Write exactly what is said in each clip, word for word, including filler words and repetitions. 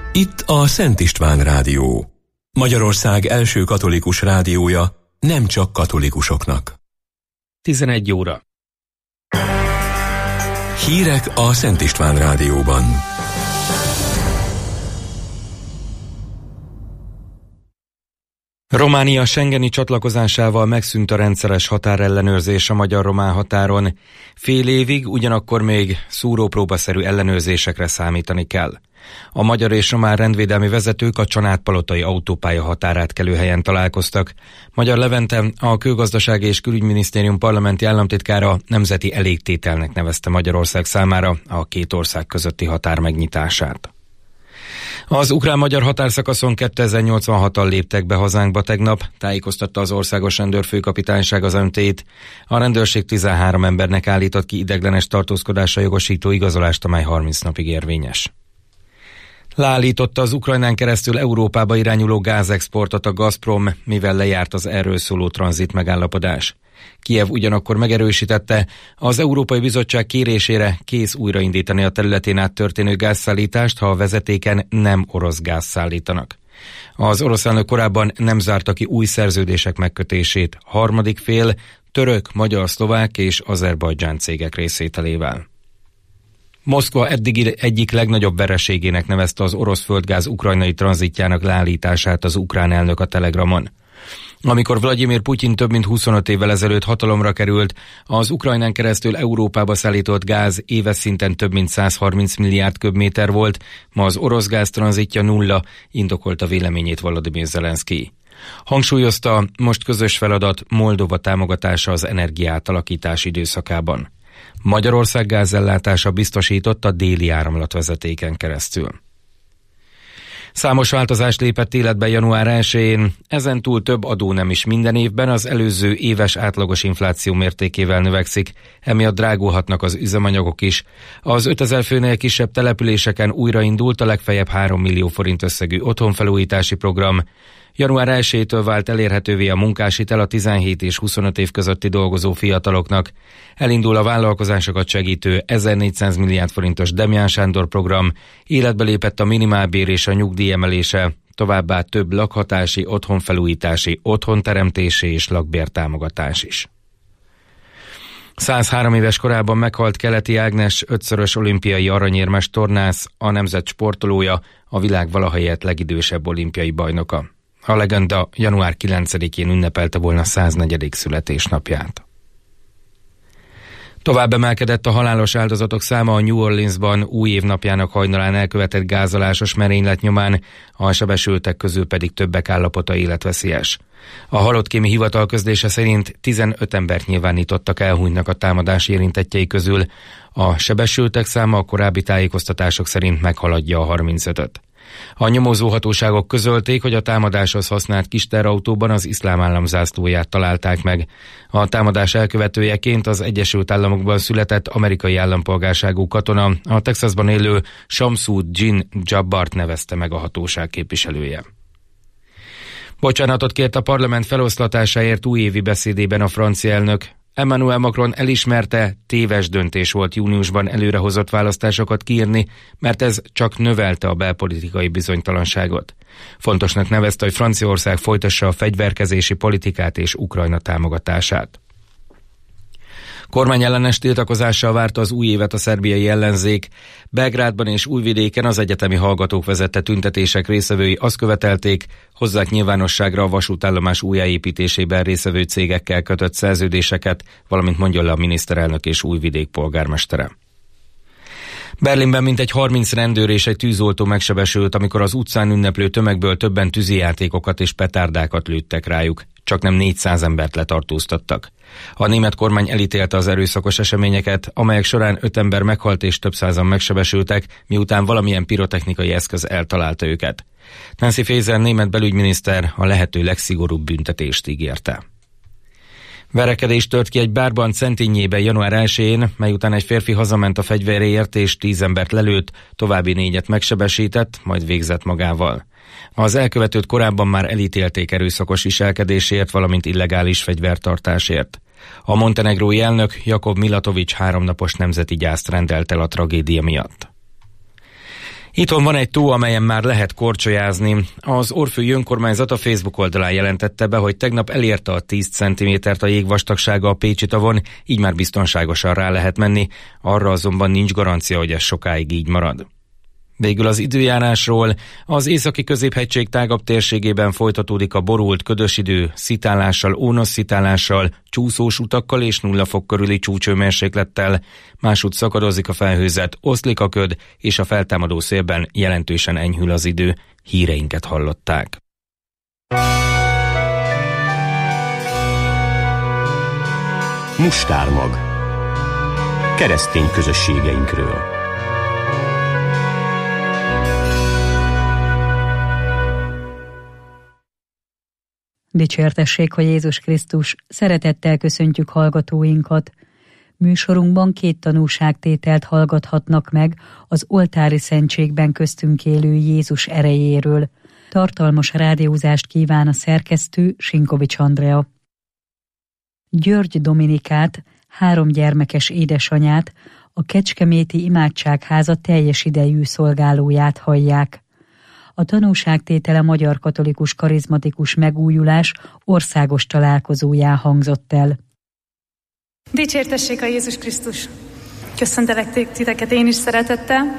Itt a Szent István Rádió. Magyarország első katolikus rádiója, nem csak katolikusoknak. tizenegy óra. Hírek a Szent István Rádióban. Románia schengeni csatlakozásával megszűnt a rendszeres határellenőrzés a magyar-román határon. Fél évig ugyanakkor még szúrópróbaszerű ellenőrzésekre számítani kell. A magyar és román rendvédelmi vezetők a Csanádpalotai autópálya határátkelő helyen találkoztak. Magyar Levente, a Külgazdasági és Külügyminisztérium parlamenti államtitkára nemzeti elégtételnek nevezte Magyarország számára a két ország közötti határ megnyitását. Az ukrán-magyar határszakaszon kétezer-nyolcvanhatan léptek be hazánkba tegnap, tájékoztatta az Országos Rendőrfőkapitányság az em té i-t. A rendőrség tizenhárom embernek állított ki ideiglenes tartózkodásra jogosító igazolást, amely harminc napig érvényes. Leállította az Ukrajnán keresztül Európába irányuló gázexportot a Gazprom, mivel lejárt az erről szóló tranzit megállapodás. Kijev ugyanakkor megerősítette, az Európai Bizottság kérésére kész újraindítani a területén át történő gázszállítást, ha a vezetéken nem orosz gáz szállítanak. Az orosz elnök korábban nem zárta ki új szerződések megkötését harmadik fél, török, magyar, szlovák és Azerbajdzsán cégek részvételével. Moszkva eddigi egyik legnagyobb vereségének nevezte az orosz földgáz ukrajnai tranzitjának leállítását az ukrán elnök a Telegramon. Amikor Vladimir Putyin több mint huszonöt évvel ezelőtt hatalomra került, az Ukrajnán keresztül Európába szállított gáz éves szinten több mint százharminc milliárd köbméter volt, ma az orosz gáz tranzitja nulla, indokolta véleményét Volodymyr Zelenszkij. Hangsúlyozta, most közös feladat Moldova támogatása az energiaátalakítás időszakában. Magyarország gázellátása biztosított a déli áramlatvezetéken keresztül. Számos változás lépett életbe január elsején, ezentúl több adó nem is minden évben az előző éves átlagos infláció mértékével növekszik, emiatt drágulhatnak az üzemanyagok is. Az ötezer főnél kisebb településeken újraindult a legfeljebb három millió forint összegű otthonfelújítási program. január elsejétől vált elérhetővé a munkáshitel a tizenhét és huszonöt év közötti dolgozó fiataloknak. Elindul a vállalkozásokat segítő ezernégyszáz milliárd forintos Demján Sándor program, életbe lépett a minimálbér és a nyugdíj emelése, továbbá több lakhatási, otthonfelújítási, otthonteremtési és lakbértámogatás is. százhárom éves korában meghalt Keleti Ágnes, ötszörös olimpiai aranyérmes tornász, a nemzet sportolója, a világ valahelyett legidősebb olimpiai bajnoka. A legenda január kilencedikén ünnepelte volna száznegyedik születésnapját. Tovább emelkedett a halálos áldozatok száma a New Orleansban új évnapjának hajnalán elkövetett gázolásos merénylet nyomán, a sebesültek közül pedig többek állapota életveszélyes. A halottkémi hivatal közlése szerint tizenöt embert nyilvánítottak elhunytnak a támadás érintettjei közül, a sebesültek száma a korábbi tájékoztatások szerint meghaladja a harmincötöt. A nyomozóhatóságok közölték, hogy a támadáshoz használt kis terautóban az Iszlám Állam zászlóját találták meg. A támadás elkövetőjeként az Egyesült Államokban született amerikai állampolgárságú katona, a Texasban élő Shamsud Jin Jabbart nevezte meg a hatóság képviselője. Bocsánatot kért a parlament feloszlatásáért újévi beszédében a francia elnök. Emmanuel Macron elismerte, téves döntés volt júniusban előrehozott választásokat kiírni, mert ez csak növelte a belpolitikai bizonytalanságot. Fontosnak nevezte, hogy Franciaország folytassa a fegyverkezési politikát és Ukrajna támogatását. Kormányellenes tiltakozással várta az új évet a szerbiai ellenzék. Belgrádban és Újvidéken az egyetemi hallgatók vezette tüntetések résztvevői azt követelték, hozzák nyilvánosságra a vasútállomás újjáépítésében résztvevő cégekkel kötött szerződéseket, valamint mondja le a miniszterelnök és Újvidék polgármestere. Berlinben mintegy harminc rendőr és egy tűzoltó megsebesült, amikor az utcán ünneplő tömegből többen tűzijátékokat és petárdákat lőttek rájuk. Csaknem négyszáz embert letartóztattak. A német kormány elítélte az erőszakos eseményeket, amelyek során öt ember meghalt és több százan megsebesültek, miután valamilyen pirotechnikai eszköz eltalálta őket. Nancy Faeser német belügyminiszter a lehető legszigorúbb büntetést ígérte. Verekedés tört ki egy bárban Centinjében január elsején, mely után egy férfi hazament a fegyveréért és tíz embert lelőtt, további négyet megsebesített, majd végzett magával. Az elkövetőt korábban már elítélték erőszakos viselkedésért, valamint illegális fegyvertartásért. A montenegrói elnök Jakov Milatović háromnapos nemzeti gyászt rendelt el a tragédia miatt. Itthon van egy tó, amelyen már lehet korcsolyázni. Az Orfői Önkormányzat a Facebook oldalán jelentette be, hogy tegnap elérte a tíz centimétert a jégvastagsága a Pécsi tavon, így már biztonságosan rá lehet menni, arra azonban nincs garancia, hogy ez sokáig így marad. Végül az időjárásról. Az északi középhegység tágabb térségében folytatódik a borult, ködös idő, szitálással, ónoszszitálással, csúszós utakkal és nulla fok körüli csúcsőmérséklettel. Másút szakadozik a felhőzet, oszlik a köd, és a feltámadó szélben jelentősen enyhül az idő. Híreinket hallották. Mustármag. Keresztény közösségeinkről. Dicsértessék a Jézus Krisztus, szeretettel köszöntjük hallgatóinkat. Műsorunkban két tanúságtételt hallgathatnak meg az oltári szentségben köztünk élő Jézus erejéről. Tartalmas rádiózást kíván a szerkesztő, Sinkovics Andrea. György Dominikát, három gyermekes édesanyát, a Kecskeméti Imádságháza teljes idejű szolgálóját hallják. A tanúságtétele Magyar Katolikus Karizmatikus Megújulás országos találkozóján hangzott el. Dicsértessék a Jézus Krisztus! Köszöntelek titeket én is szeretettel.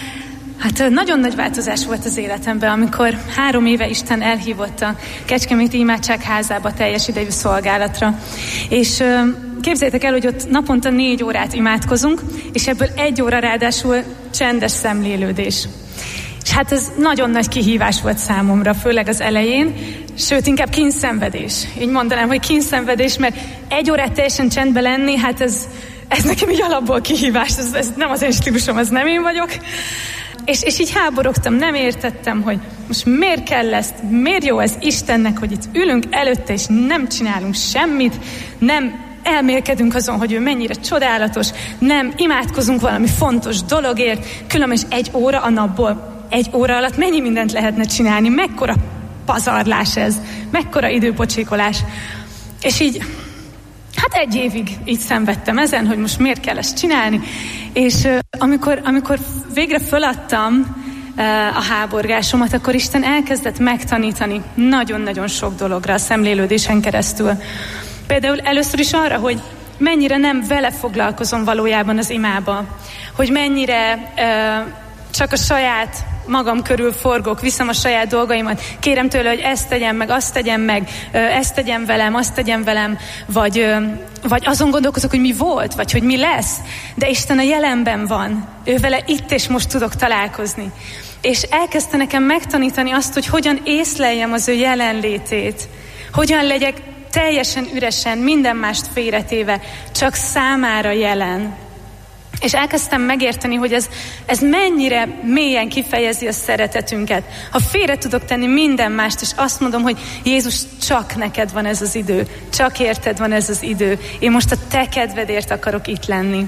Hát nagyon nagy változás volt az életemben, amikor három éve Isten elhívott a Kecskeméti Imádságházába teljes idejű szolgálatra. És képzeljétek el, hogy ott naponta négy órát imádkozunk, és ebből egy óra ráadásul csendes szemlélődés. És hát ez nagyon nagy kihívás volt számomra, főleg az elején, sőt, inkább kínszenvedés. Így mondanám, hogy kínszenvedés, mert egy órát teljesen csendben lenni, hát ez, ez nekem így alapból kihívás, ez, ez nem az én stílusom, ez nem én vagyok. És, és így háborogtam, nem értettem, hogy most miért kell ezt, miért jó ez Istennek, hogy itt ülünk előtte, és nem csinálunk semmit, nem elmélkedünk azon, hogy ő mennyire csodálatos, nem imádkozunk valami fontos dologért, különben is egy óra a napból, egy óra alatt mennyi mindent lehetne csinálni, mekkora pazarlás ez, mekkora időpocsékolás. És így, hát egy évig így szenvedtem ezen, hogy most miért kell ezt csinálni. És uh, amikor, amikor végre föladtam uh, a háborgásomat, akkor Isten elkezdett megtanítani nagyon-nagyon sok dologra a szemlélődésen keresztül. Például először is arra, hogy mennyire nem vele foglalkozom valójában az imába, hogy mennyire uh, csak a saját magam körül forgok, viszem a saját dolgaimat, kérem tőle, hogy ezt tegyem meg, azt tegyem meg, ezt tegyem velem, azt tegyem velem, vagy, vagy azon gondolkozok, hogy mi volt, vagy hogy mi lesz, de Isten a jelenben van, ő vele itt és most tudok találkozni. És elkezdte nekem megtanítani azt, hogy hogyan észleljem az ő jelenlétét, hogyan legyek teljesen üresen, minden mást félretéve, csak számára jelen. És elkezdtem megérteni, hogy ez, ez mennyire mélyen kifejezi a szeretetünket. Ha félre tudok tenni minden mást, és azt mondom, hogy Jézus, csak neked van ez az idő, csak érted van ez az idő. Én most a te kedvedért akarok itt lenni.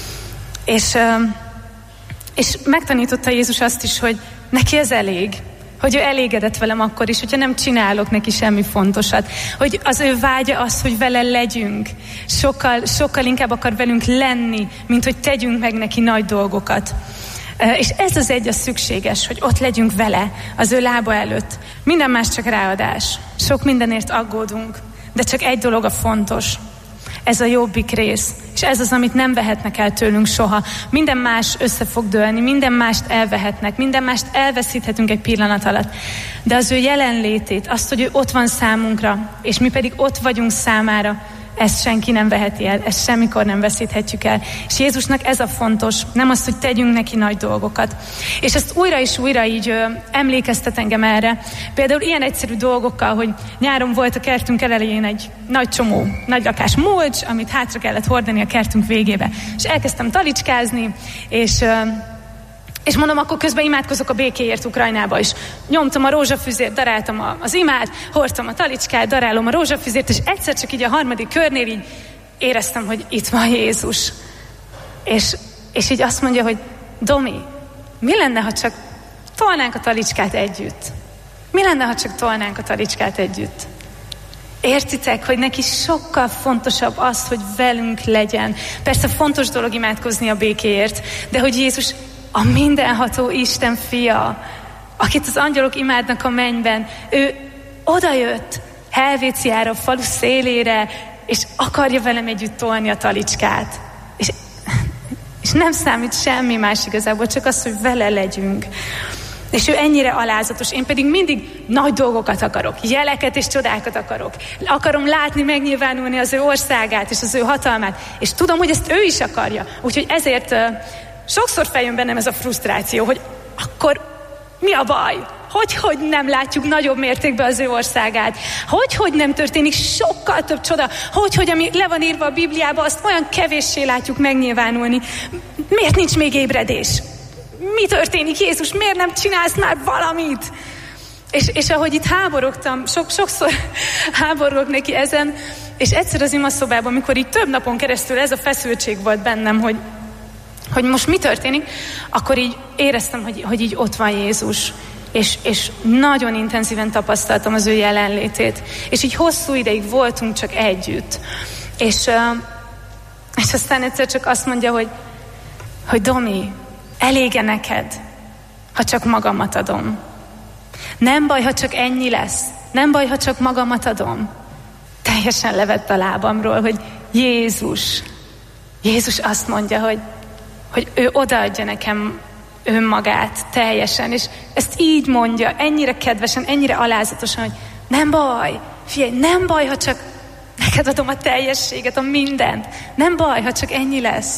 És, és megtanította Jézus azt is, hogy neki ez elég. Hogy ő elégedett velem akkor is, hogyha nem csinálok neki semmi fontosat. Hogy az ő vágya az, hogy vele legyünk. Sokkal, sokkal inkább akar velünk lenni, mint hogy tegyünk meg neki nagy dolgokat. És ez az egy, az szükséges, hogy ott legyünk vele, az ő lába előtt. Minden más csak ráadás. Sok mindenért aggódunk, de csak egy dolog a fontos. Ez a jobbik rész. És ez az, amit nem vehetnek el tőlünk soha. Minden más össze fog dőlni, minden mást elvehetnek, minden mást elveszíthetünk egy pillanat alatt. De az ő jelenlétét, azt, hogy ő ott van számunkra, és mi pedig ott vagyunk számára, ezt senki nem veheti el, ezt semmikor nem veszíthetjük el. És Jézusnak ez a fontos, nem az, hogy tegyünk neki nagy dolgokat. És ezt újra és újra így ö, emlékeztet engem erre. Például ilyen egyszerű dolgokkal, hogy nyáron volt a kertünk elején egy nagy csomó, nagy rakás mulcs, amit hátra kellett hordani a kertünk végébe. És elkezdtem talicskázni, és... Ö, És mondom, akkor közben imádkozok a békéért Ukrajnába is. Nyomtam a rózsafüzért, daráltam az imát, hordtam a talicskát, darálom a rózsafüzért, és egyszer csak így a harmadik körnél így éreztem, hogy itt van Jézus. És, és így azt mondja, hogy Domi, mi lenne, ha csak tolnánk a talicskát együtt? Mi lenne, ha csak tolnánk a talicskát együtt? Értitek, hogy neki sokkal fontosabb az, hogy velünk legyen. Persze fontos dolog imádkozni a békéért, de hogy Jézus a mindenható Isten fia, akit az angyalok imádnak a mennyben, ő odajött Helvéciára, a falu szélére, és akarja velem együtt tolni a talicskát. És, és nem számít semmi más igazából, csak az, hogy vele legyünk. És ő ennyire alázatos, én pedig mindig nagy dolgokat akarok, jeleket és csodákat akarok. Akarom látni, megnyilvánulni az ő országát és az ő hatalmát, és tudom, hogy ezt ő is akarja. Úgyhogy ezért uh, sokszor feljön bennem ez a frusztráció, hogy akkor mi a baj? Hogy, hogy nem látjuk nagyobb mértékben az ő országát? Hogy, hogy nem történik sokkal több csoda? Hogy, hogy ami le van írva a Bibliában, azt olyan kevéssé látjuk megnyilvánulni? Miért nincs még ébredés? Mi történik, Jézus? Miért nem csinálsz már valamit? És, és ahogy itt háborogtam, sok, sokszor háborogok neki ezen, és egyszer az imaszobában, amikor így több napon keresztül ez a feszültség volt bennem, hogy, hogy most mi történik, akkor így éreztem, hogy, hogy így ott van Jézus. És, és nagyon intenzíven tapasztaltam az ő jelenlétét. És így hosszú ideig voltunk csak együtt. És, és aztán egyszer csak azt mondja, hogy, hogy Domi, elége neked, ha csak magamat adom. Nem baj, ha csak ennyi lesz. Nem baj, ha csak magamat adom. Teljesen levett a lábamról, hogy Jézus, Jézus azt mondja, hogy, hogy ő odaadja nekem önmagát teljesen, és ezt így mondja, ennyire kedvesen, ennyire alázatosan, hogy nem baj, figyelj, nem baj, ha csak neked adom a teljességet, a mindent. Nem baj, ha csak ennyi lesz.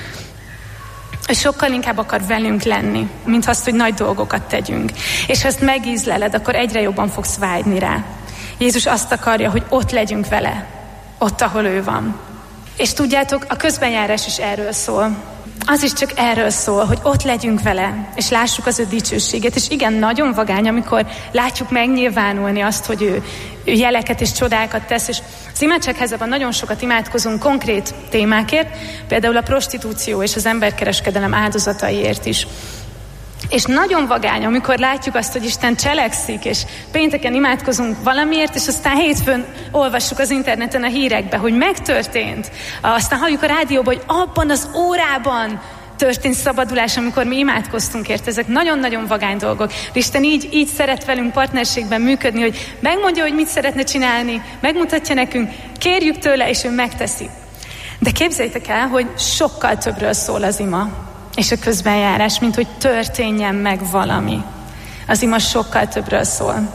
És sokkal inkább akar velünk lenni, mint azt, hogy nagy dolgokat tegyünk. És ha ezt megízleled, akkor egyre jobban fogsz vágyni rá. Jézus azt akarja, hogy ott legyünk vele, ott, ahol ő van. És tudjátok, a közbenjárás is erről szól. Az is csak erről szól, hogy ott legyünk vele, és lássuk az ő dicsőségét. És igen, nagyon vagány, amikor látjuk megnyilvánulni azt, hogy ő, ő jeleket és csodákat tesz. És az imádságházában nagyon sokat imádkozunk konkrét témákért, például a prostitúció és az emberkereskedelem áldozataiért is. És nagyon vagány, amikor látjuk azt, hogy Isten cselekszik, és pénteken imádkozunk valamiért, és aztán hétfőn olvassuk az interneten a hírekbe, hogy megtörtént. Aztán halljuk a rádióban, hogy abban az órában történt szabadulás, amikor mi imádkoztunk érte. Ezek nagyon-nagyon vagány dolgok. Isten így, így szeret velünk partnerségben működni, hogy megmondja, hogy mit szeretne csinálni, megmutatja nekünk, kérjük tőle, és ő megteszi. De képzeljétek el, hogy sokkal többről szól az ima és a közbenjárás, mint hogy történjen meg valami. Az ima sokkal többről szól.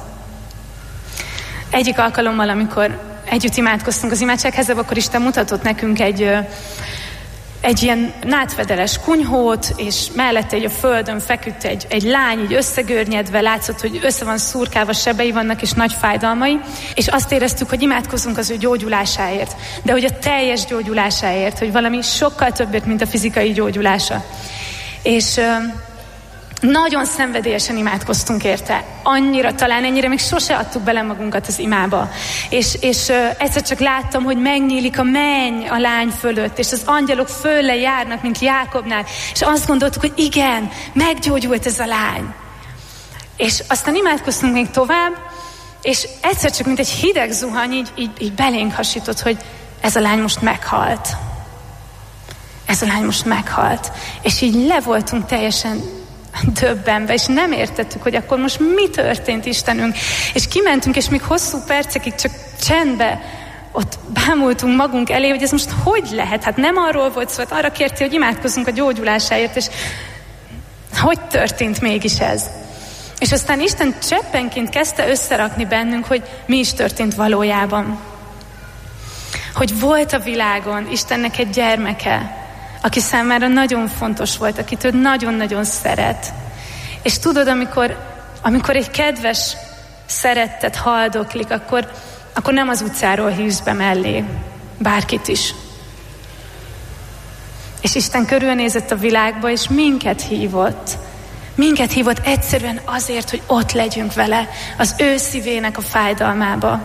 Egyik alkalommal, amikor együtt imádkoztunk az imádságházban, akkor Isten mutatott nekünk egy, egy ilyen nátfedeles kunyhót, és mellette egy a földön feküdt egy, egy lány, így összegörnyedve, látszott, hogy össze van szurkálva, sebei vannak, és nagy fájdalmai, és azt éreztük, hogy imádkozunk az ő gyógyulásáért, de hogy a teljes gyógyulásáért, hogy valami sokkal többet, mint a fizikai gyógyulása. És nagyon szenvedélyesen imádkoztunk érte. Annyira, talán ennyire még sose adtuk bele magunkat az imába. És, és uh, egyszer csak láttam, hogy megnyílik a menny a lány fölött, és az angyalok fölle járnak, mint Jákobnál. És azt gondoltuk, hogy igen, meggyógyult ez a lány. És aztán imádkoztunk még tovább, és egyszer csak, mint egy hideg zuhany, így, így, így belénk hasított, hogy ez a lány most meghalt. Ez a lány most meghalt. És így le voltunk teljesen döbbenve, és nem értettük, hogy akkor most mi történt Istenünk. És kimentünk, és még hosszú percekig csak csendbe ott bámultunk magunk elé, hogy ez most hogy lehet? Hát nem arról volt szó, hát arra kérti, hogy imádkozzunk a gyógyulásáért, és hogy történt mégis ez? És aztán Isten cseppenként kezdte összerakni bennünk, hogy mi is történt valójában. Hogy volt a világon Istennek egy gyermeke, aki számára nagyon fontos volt, akit ő nagyon-nagyon szeret. És tudod, amikor, amikor egy kedves szerettet haldoklik, akkor, akkor nem az utcáról hívsz be mellé bárkit is. És Isten körülnézett a világba, és minket hívott. Minket hívott egyszerűen azért, hogy ott legyünk vele, az ő szívének a fájdalmába.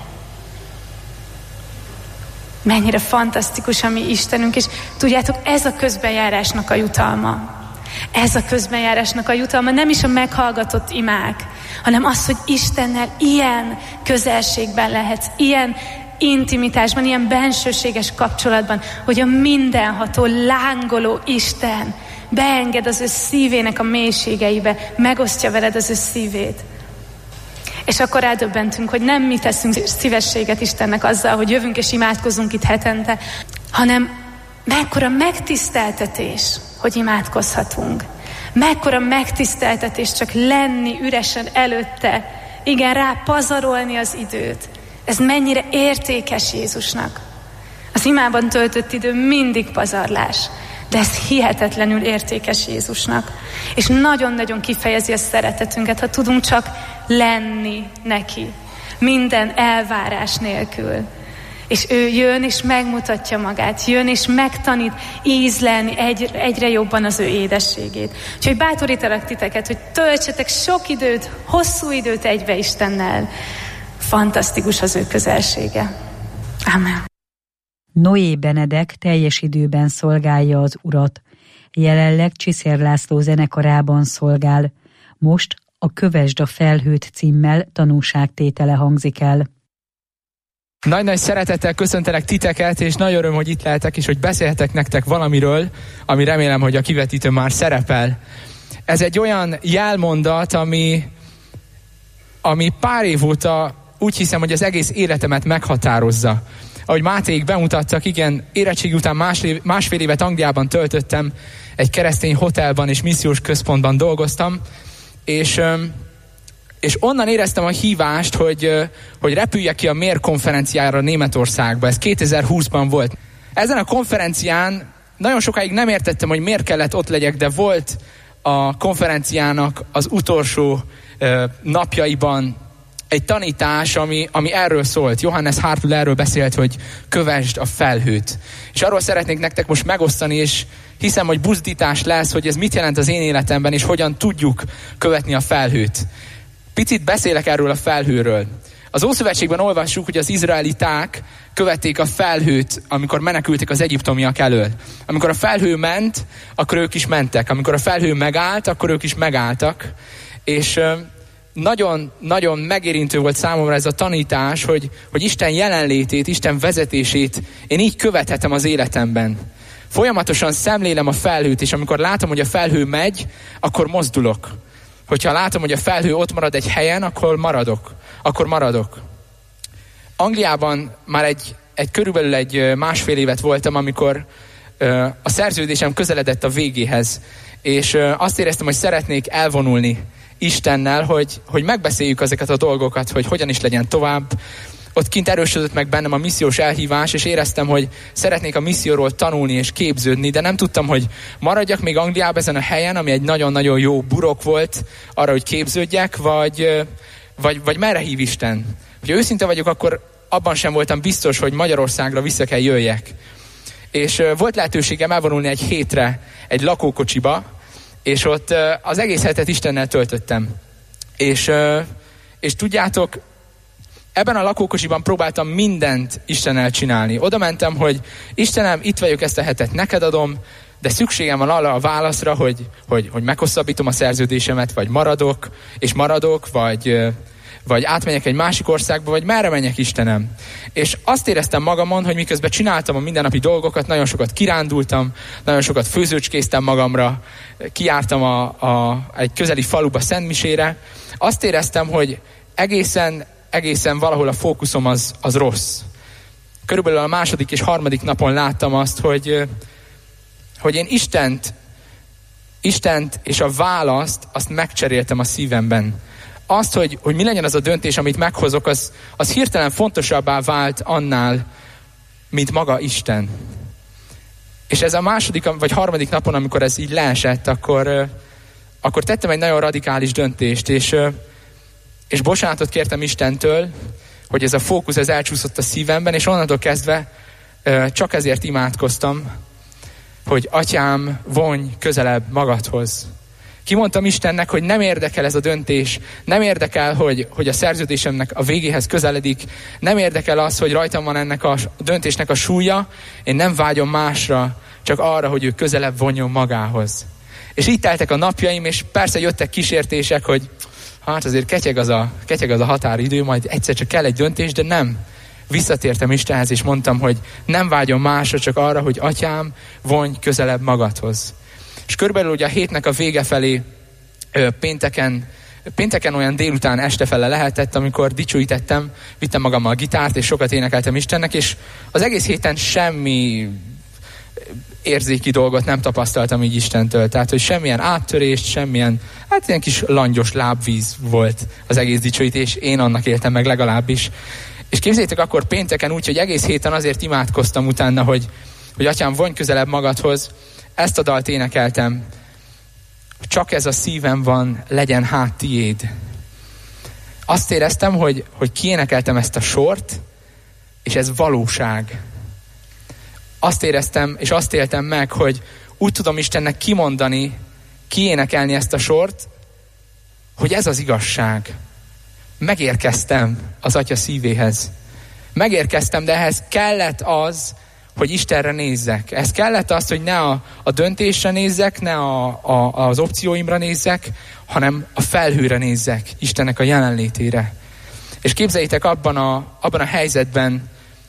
Mennyire fantasztikus a mi Istenünk, és tudjátok, ez a közbenjárásnak a jutalma. Ez a közbenjárásnak a jutalma nem is a meghallgatott imák, hanem az, hogy Istennel ilyen közelségben lehetsz, ilyen intimitásban, ilyen bensőséges kapcsolatban, hogy a mindenható, lángoló Isten beenged az ő szívének a mélységeibe, megosztja veled az ő szívét. És akkor rádöbbentünk, hogy nem mi teszünk szívességet Istennek azzal, hogy jövünk és imádkozunk itt hetente, hanem mekkora megtiszteltetés, hogy imádkozhatunk. Mekkora megtiszteltetés csak lenni üresen előtte, igen, rá pazarolni az időt. Ez mennyire értékes Jézusnak. Az imában töltött idő mindig pazarlás, de ez hihetetlenül értékes Jézusnak. És nagyon-nagyon kifejezi a szeretetünket, ha tudunk csak lenni neki, minden elvárás nélkül. És ő jön és megmutatja magát, jön és megtanít ízlelni egy, egyre jobban az ő édességét. Úgyhogy bátorítalak titeket, hogy töltsetek sok időt, hosszú időt egybe Istennel. Fantasztikus az ő közelsége. Amen. Noé Benedek teljes időben szolgálja az Urat. Jelenleg Csiszér László zenekarában szolgál. Most a Kövesd a felhőt címmel tanúságtétele hangzik el. Nagy-nagy szeretettel köszöntelek titeket, és nagy öröm, hogy itt lehetek, és hogy beszélhetek nektek valamiről, ami remélem, hogy a kivetítő már szerepel. Ez egy olyan jelmondat, ami, ami pár év óta úgy hiszem, hogy az egész életemet meghatározza. Ahogy Mátéig bemutattak, igen, érettségi után másfél, másfél évet Angliában töltöttem, egy keresztény hotelban és missziós központban dolgoztam, és... És onnan éreztem a hívást, hogy, hogy repüljek ki a Mér konferenciára Németországba. Ez kétezer-húszban volt. Ezen a konferencián nagyon sokáig nem értettem, hogy miért kellett ott legyek, de volt a konferenciának az utolsó uh, napjaiban egy tanítás, ami, ami erről szólt. Johannes Hartl erről beszélt, hogy kövesd a felhőt. És arról szeretnék nektek most megosztani, és hiszem, hogy buzdítás lesz, hogy ez mit jelent az én életemben, és hogyan tudjuk követni a felhőt. Picit beszélek erről a felhőről. Az Ószövetségben olvassuk, hogy az izraeliták követték a felhőt, amikor menekültek az egyiptomiak elől. Amikor a felhő ment, akkor ők is mentek. Amikor a felhő megállt, akkor ők is megálltak. És nagyon-nagyon megérintő volt számomra ez a tanítás, hogy, hogy Isten jelenlétét, Isten vezetését én így követhetem az életemben. Folyamatosan szemlélem a felhőt, és amikor látom, hogy a felhő megy, akkor mozdulok. Hogyha látom, hogy a felhő ott marad egy helyen, akkor maradok. Akkor maradok. Angliában már egy, egy körülbelül egy másfél évet voltam, amikor ö, a szerződésem közeledett a végéhez. És ö, azt éreztem, hogy szeretnék elvonulni Istennel, hogy, hogy megbeszéljük ezeket a dolgokat, hogy hogyan is legyen tovább. Ott kint erősödött meg bennem a missziós elhívás, és éreztem, hogy szeretnék a misszióról tanulni és képződni, de nem tudtam, hogy maradjak még Angliában ezen a helyen, ami egy nagyon-nagyon jó burok volt arra, hogy képződjek, vagy, vagy, vagy merre hív Isten. Ha őszinte vagyok, akkor abban sem voltam biztos, hogy Magyarországra vissza kell jöjjek. És volt lehetőségem elvonulni egy hétre egy lakókocsiba, és ott az egész hetet Istennel töltöttem. És, és tudjátok, ebben a lakókocsiban próbáltam mindent Istennel csinálni. Oda mentem, hogy Istenem, itt vagyok, ezt a hetet neked adom, de szükségem van arra a válaszra, hogy, hogy, hogy meghosszabbítom a szerződésemet, vagy maradok, és maradok, vagy, vagy átmegyek egy másik országba, vagy merre menjek, Istenem. És azt éreztem magamon, hogy miközben csináltam a mindennapi dolgokat, nagyon sokat kirándultam, nagyon sokat főzőcskéztem magamra, kijártam a, a, egy közeli faluba szentmisére, azt éreztem, hogy egészen egészen valahol a fókuszom az, az rossz. Körülbelül a második és harmadik napon láttam azt, hogy, hogy én Istent, Istent és a választ azt megcseréltem a szívemben. Azt, hogy, hogy mi legyen az a döntés, amit meghozok, az, az hirtelen fontosabbá vált annál, mint maga Isten. És ez a második vagy harmadik napon, amikor ez így leesett, akkor, akkor tettem egy nagyon radikális döntést, és És bocsánatot kértem Istentől, hogy ez a fókusz ez elcsúszott a szívemben, és onnantól kezdve csak ezért imádkoztam, hogy Atyám, vonj közelebb magadhoz. Kimondtam Istennek, hogy nem érdekel ez a döntés, nem érdekel, hogy, hogy a szerződésemnek a végéhez közeledik, nem érdekel az, hogy rajtam van ennek a döntésnek a súlya, én nem vágyom másra, csak arra, hogy ő közelebb vonjon magához. És így teltek a napjaim, és persze jöttek kísértések, hogy hát azért ketyeg az, a, ketyeg az a határidő, majd egyszer csak kell egy döntés, de nem. Visszatértem Istenhez, és mondtam, hogy nem vágyom másra, csak arra, hogy Atyám, vonj közelebb magadhoz. És körülbelül ugye a hétnek a vége felé pénteken, pénteken olyan délután este fele lehetett, amikor dicsőítettem, vittem magammal a gitárt, és sokat énekeltem Istennek, és az egész héten semmi érzéki dolgot nem tapasztaltam így Istentől. Tehát, hogy semmilyen áttörést, semmilyen, hát ilyen kis langyos lábvíz volt az egész dicsőítés. Én annak éltem meg legalábbis. És képzeljétek, akkor pénteken úgy, hogy egész héten azért imádkoztam utána, hogy, hogy Atyám, vonj közelebb magadhoz. Ezt a dalt énekeltem. Csak ez a szívem van, legyen hát tiéd. Azt éreztem, hogy, hogy kiénekeltem ezt a sort, és ez valóság. Azt éreztem, és azt éltem meg, hogy úgy tudom Istennek kimondani, kiénekelni ezt a sort, hogy ez az igazság. Megérkeztem az Atya szívéhez. Megérkeztem, de ehhez kellett az, hogy Istenre nézzek. Ez kellett az, hogy ne a, a döntésre nézzek, ne a, a, az opcióimra nézzek, hanem a felhőre nézzek, Istennek a jelenlétére. És képzeljétek, abban a, abban a helyzetben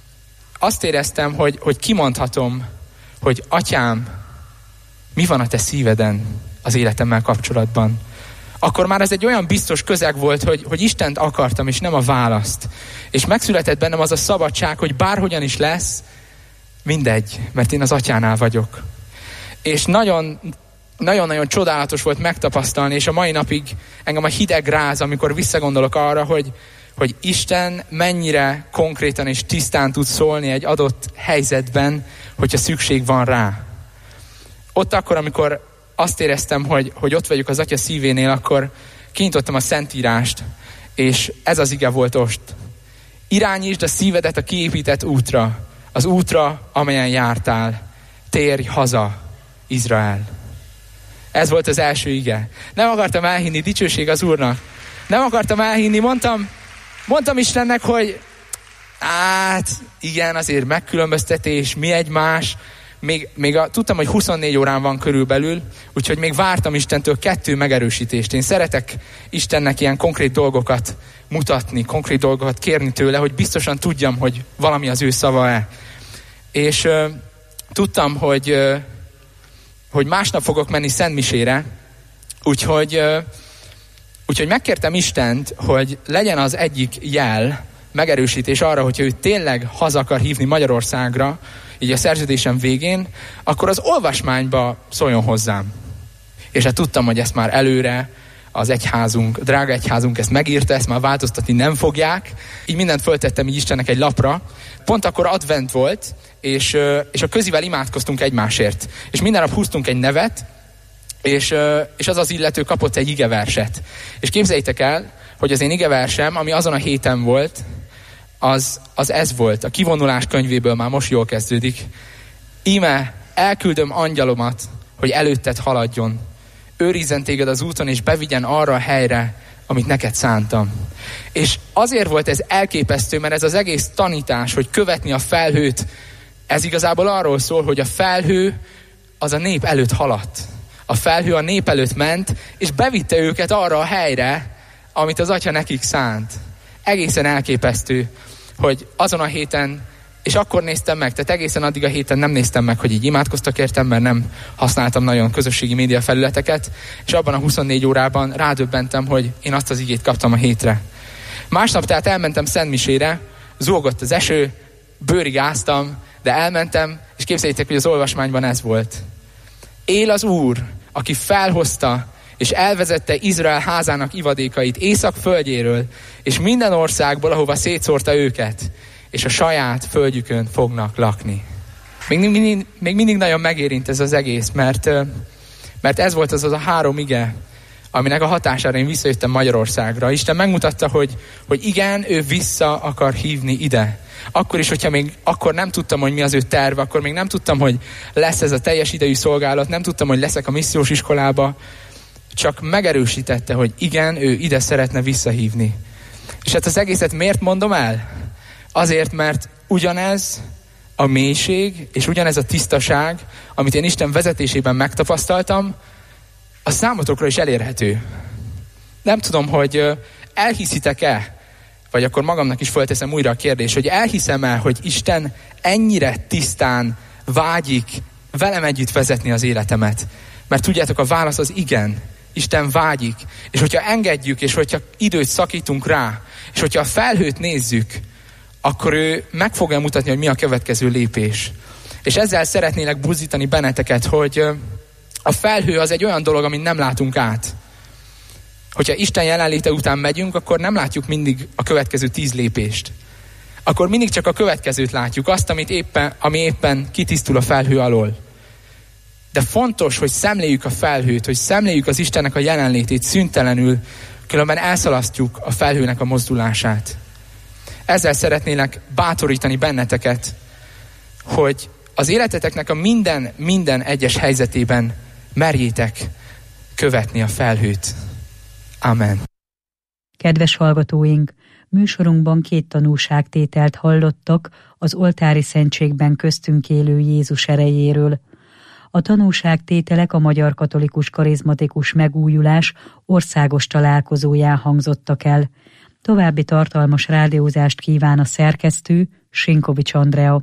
azt éreztem, hogy, hogy kimondhatom, hogy Atyám, mi van a te szíveden az életemmel kapcsolatban. Akkor már ez egy olyan biztos közeg volt, hogy, hogy Istent akartam, és nem a választ. És megszületett bennem az a szabadság, hogy bárhogyan is lesz, mindegy, mert én az Atyánál vagyok. És nagyon, nagyon-nagyon csodálatos volt megtapasztalni, és a mai napig engem a hideg ráz, amikor visszagondolok arra, hogy, hogy Isten mennyire konkrétan és tisztán tud szólni egy adott helyzetben, hogyha szükség van rá. Ott akkor, amikor azt éreztem, hogy, hogy ott vagyok az Atya szívénél, akkor kinyitottam a Szentírást, és ez az ige volt most. Irányítsd a szívedet a kiépített útra, az útra, amelyen jártál. Térj haza, Izrael. Ez volt az első ige. Nem akartam elhinni, dicsőség az Úrnak. Nem akartam elhinni, mondtam, mondtam Istennek, hogy hát igen, azért megkülönböztetés, mi egymás. Még, még a, tudtam, hogy huszonnégy órán van körülbelül, úgyhogy még vártam Istentől kettő megerősítést. Én szeretek Istennek ilyen konkrét dolgokat mutatni, konkrét dolgokat kérni tőle, hogy biztosan tudjam, hogy valami az ő szava-e. És uh, tudtam, hogy, uh, hogy másnap fogok menni szentmisére, úgyhogy, uh, úgyhogy megkértem Istent, hogy legyen az egyik jel, megerősítés arra, hogyha ő tényleg haza akar hívni Magyarországra, így a szerződésem végén, akkor az olvasmányba szóljon hozzám. És hát tudtam, hogy ezt már előre az egyházunk, drága egyházunk ezt megírta, ezt már változtatni nem fogják. Így mindent föltettem így Istennek egy lapra. Pont akkor advent volt, és, és a közivel imádkoztunk egymásért. És minden nap húztunk egy nevet, és, és az az illető kapott egy igeverset. És képzeljétek el, hogy az én igeversem, ami azon a héten volt, az, az ez volt. A kivonulás könyvéből már most jól kezdődik. Íme, elküldöm angyalomat, hogy előtted haladjon. Őrizzen téged az úton, és bevigyen arra a helyre, amit neked szántam. És azért volt ez elképesztő, mert ez az egész tanítás, hogy követni a felhőt, ez igazából arról szól, hogy a felhő az a nép előtt haladt. A felhő a nép előtt ment, és bevitte őket arra a helyre, amit az Atya nekik szánt. Egészen elképesztő, hogy azon a héten, és akkor néztem meg, tehát egészen addig a héten nem néztem meg, hogy így imádkoztak értem, mert nem használtam nagyon közösségi média felületeket, és abban a huszonnégy órában rádöbbentem, hogy én azt az igét kaptam a hétre. Másnap tehát elmentem szentmisére, zúgott az eső, bőrig áztam, de elmentem, és képzeljétek, hogy az olvasmányban ez volt. Él az Úr, aki felhozta és elvezette Izrael házának ivadékait Észak földjéről, és minden országból, ahova szétszórta őket, és a saját földjükön fognak lakni. Még mindig, még mindig nagyon megérint ez az egész, mert, mert ez volt az az a három ige, aminek a hatására én visszajöttem Magyarországra. Isten megmutatta, hogy, hogy igen, ő vissza akar hívni ide. Akkor is, hogyha még akkor nem tudtam, hogy mi az ő terve, akkor még nem tudtam, hogy lesz ez a teljes idejű szolgálat, nem tudtam, hogy leszek a missziós iskolába, csak megerősítette, hogy igen, ő ide szeretne visszahívni. És hát az egészet miért mondom el? Azért, mert ugyanez a mélység, és ugyanez a tisztaság, amit én Isten vezetésében megtapasztaltam, a számotokra is elérhető. Nem tudom, hogy elhiszitek-e, vagy akkor magamnak is fölteszem újra a kérdést, hogy elhiszem-e, hogy Isten ennyire tisztán vágyik velem együtt vezetni az életemet. Mert tudjátok, a válasz az igen. Isten vágyik. És hogyha engedjük, és hogyha időt szakítunk rá, és hogyha a felhőt nézzük, akkor ő meg fogja mutatni, hogy mi a következő lépés. És ezzel szeretnélek buzdítani benneteket, hogy a felhő az egy olyan dolog, amit nem látunk át. Hogyha Isten jelenléte után megyünk, akkor nem látjuk mindig a következő tíz lépést. Akkor mindig csak a következőt látjuk, azt, amit éppen, ami éppen kitisztul a felhő alól. De fontos, hogy szemléljük a felhőt, hogy szemléljük az Istennek a jelenlétét szüntelenül, különben elszalasztjuk a felhőnek a mozdulását. Ezzel szeretnélek bátorítani benneteket, hogy az életeteknek a minden, minden egyes helyzetében merjétek követni a felhőt. Amen. Kedves hallgatóink, műsorunkban két tanúságtételt hallottak az oltári szentségben köztünk élő Jézus erejéről. A tanúságtételek a Magyar Katolikus Karizmatikus Megújulás országos találkozóján hangzottak el. További tartalmas rádiózást kíván a szerkesztő, Sinkovics Andrea.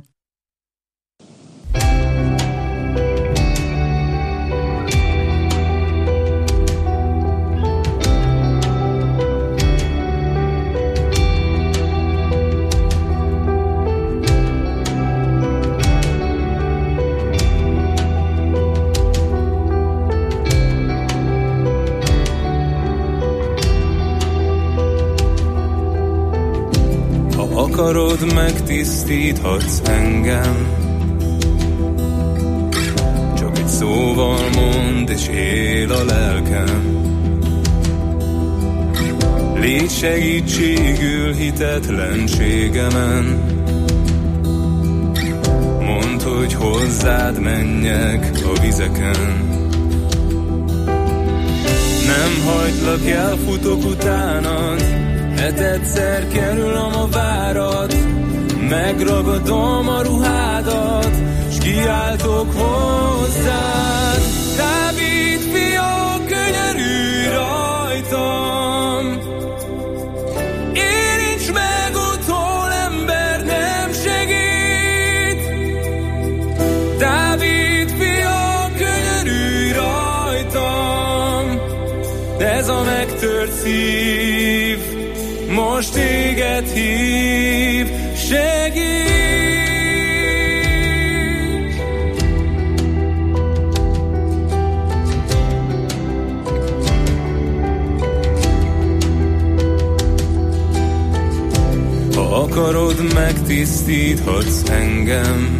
Akarod, megtisztíthatsz engem. Csak egy szóval mondd, és él a lelkem. Légy segítségül hitetlenségemen. Mondd, hogy hozzád menjek a vizeken. Nem hagylak, elfutok utánad, hetedszer kerülöm a várat, megragadom a ruhádat, s kiáltok hozzád. Dávid fia, könyörülj rajtam, érints meg ott, hol ember nem segít. Dávid fia, könyörülj rajtam, ez a megtört szív most téged hív, segíts! Ha akarod, megtisztíthatsz engem.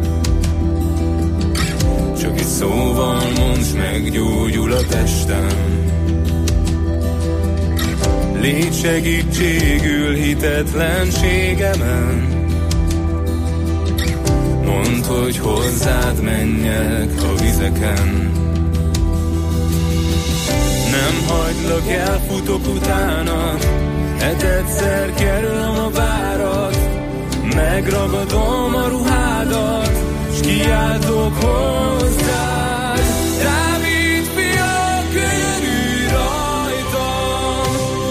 Csak egy szóval mondd, meggyógyul a testem. Légy segítségül hitetlenségemen. Mondd, hogy hozzád menjek a vizeken. Nem hagylak, elfutok utánad, hetedszer kerülöm a várat, megragadom a ruhádat, s kiáltok hozzád. Dávid fia, könyörülj rajtam,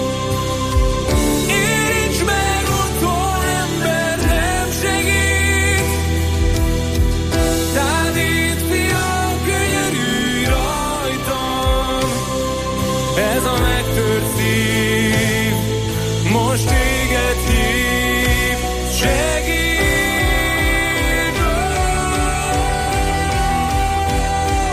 érints meg ott, hol ember nem segít. Dávid fia, könyörülj rajtam, ez a megtört szív most téged hív, segíts!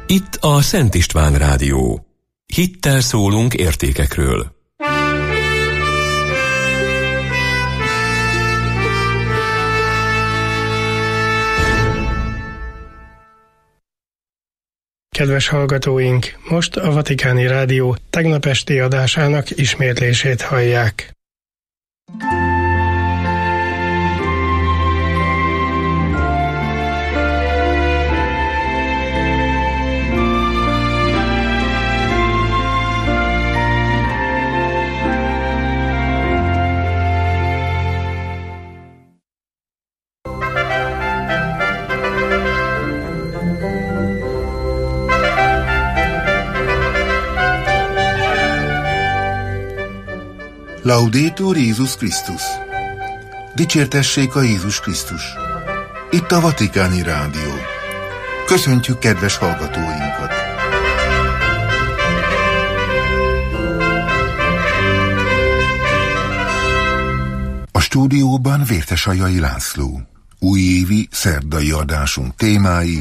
Itt a Szent István Rádió. Hittel szólunk értékekről. Kedves hallgatóink, most a Vatikáni Rádió tegnap esti adásának ismétlését hallják. Laudetur Jézus Krisztus! Dicsértessék a Jézus Krisztus! Itt a Vatikáni Rádió. Köszöntjük kedves hallgatóinkat! A stúdióban Vértesajai László. Újévi szerdai adásunk témái: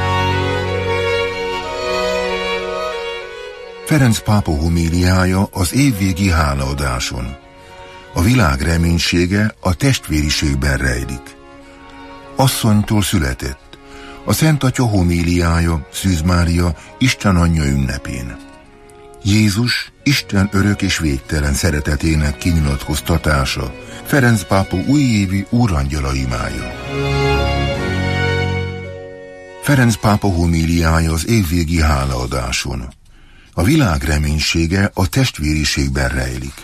Ferenc pápa homíliája az évvégi hálaadáson. A világ reménysége a testvériségben rejlik. Asszonytól született. A Szent Atya homíliája Szűz Mária Isten anyja ünnepén. Jézus Isten örök és végtelen szeretetének kinyilatkoztatása. Ferenc pápa újévi úrangyala imája. Ferenc pápa homíliája az évvégi hálaadáson. A világ reménysége a testvériségben rejlik.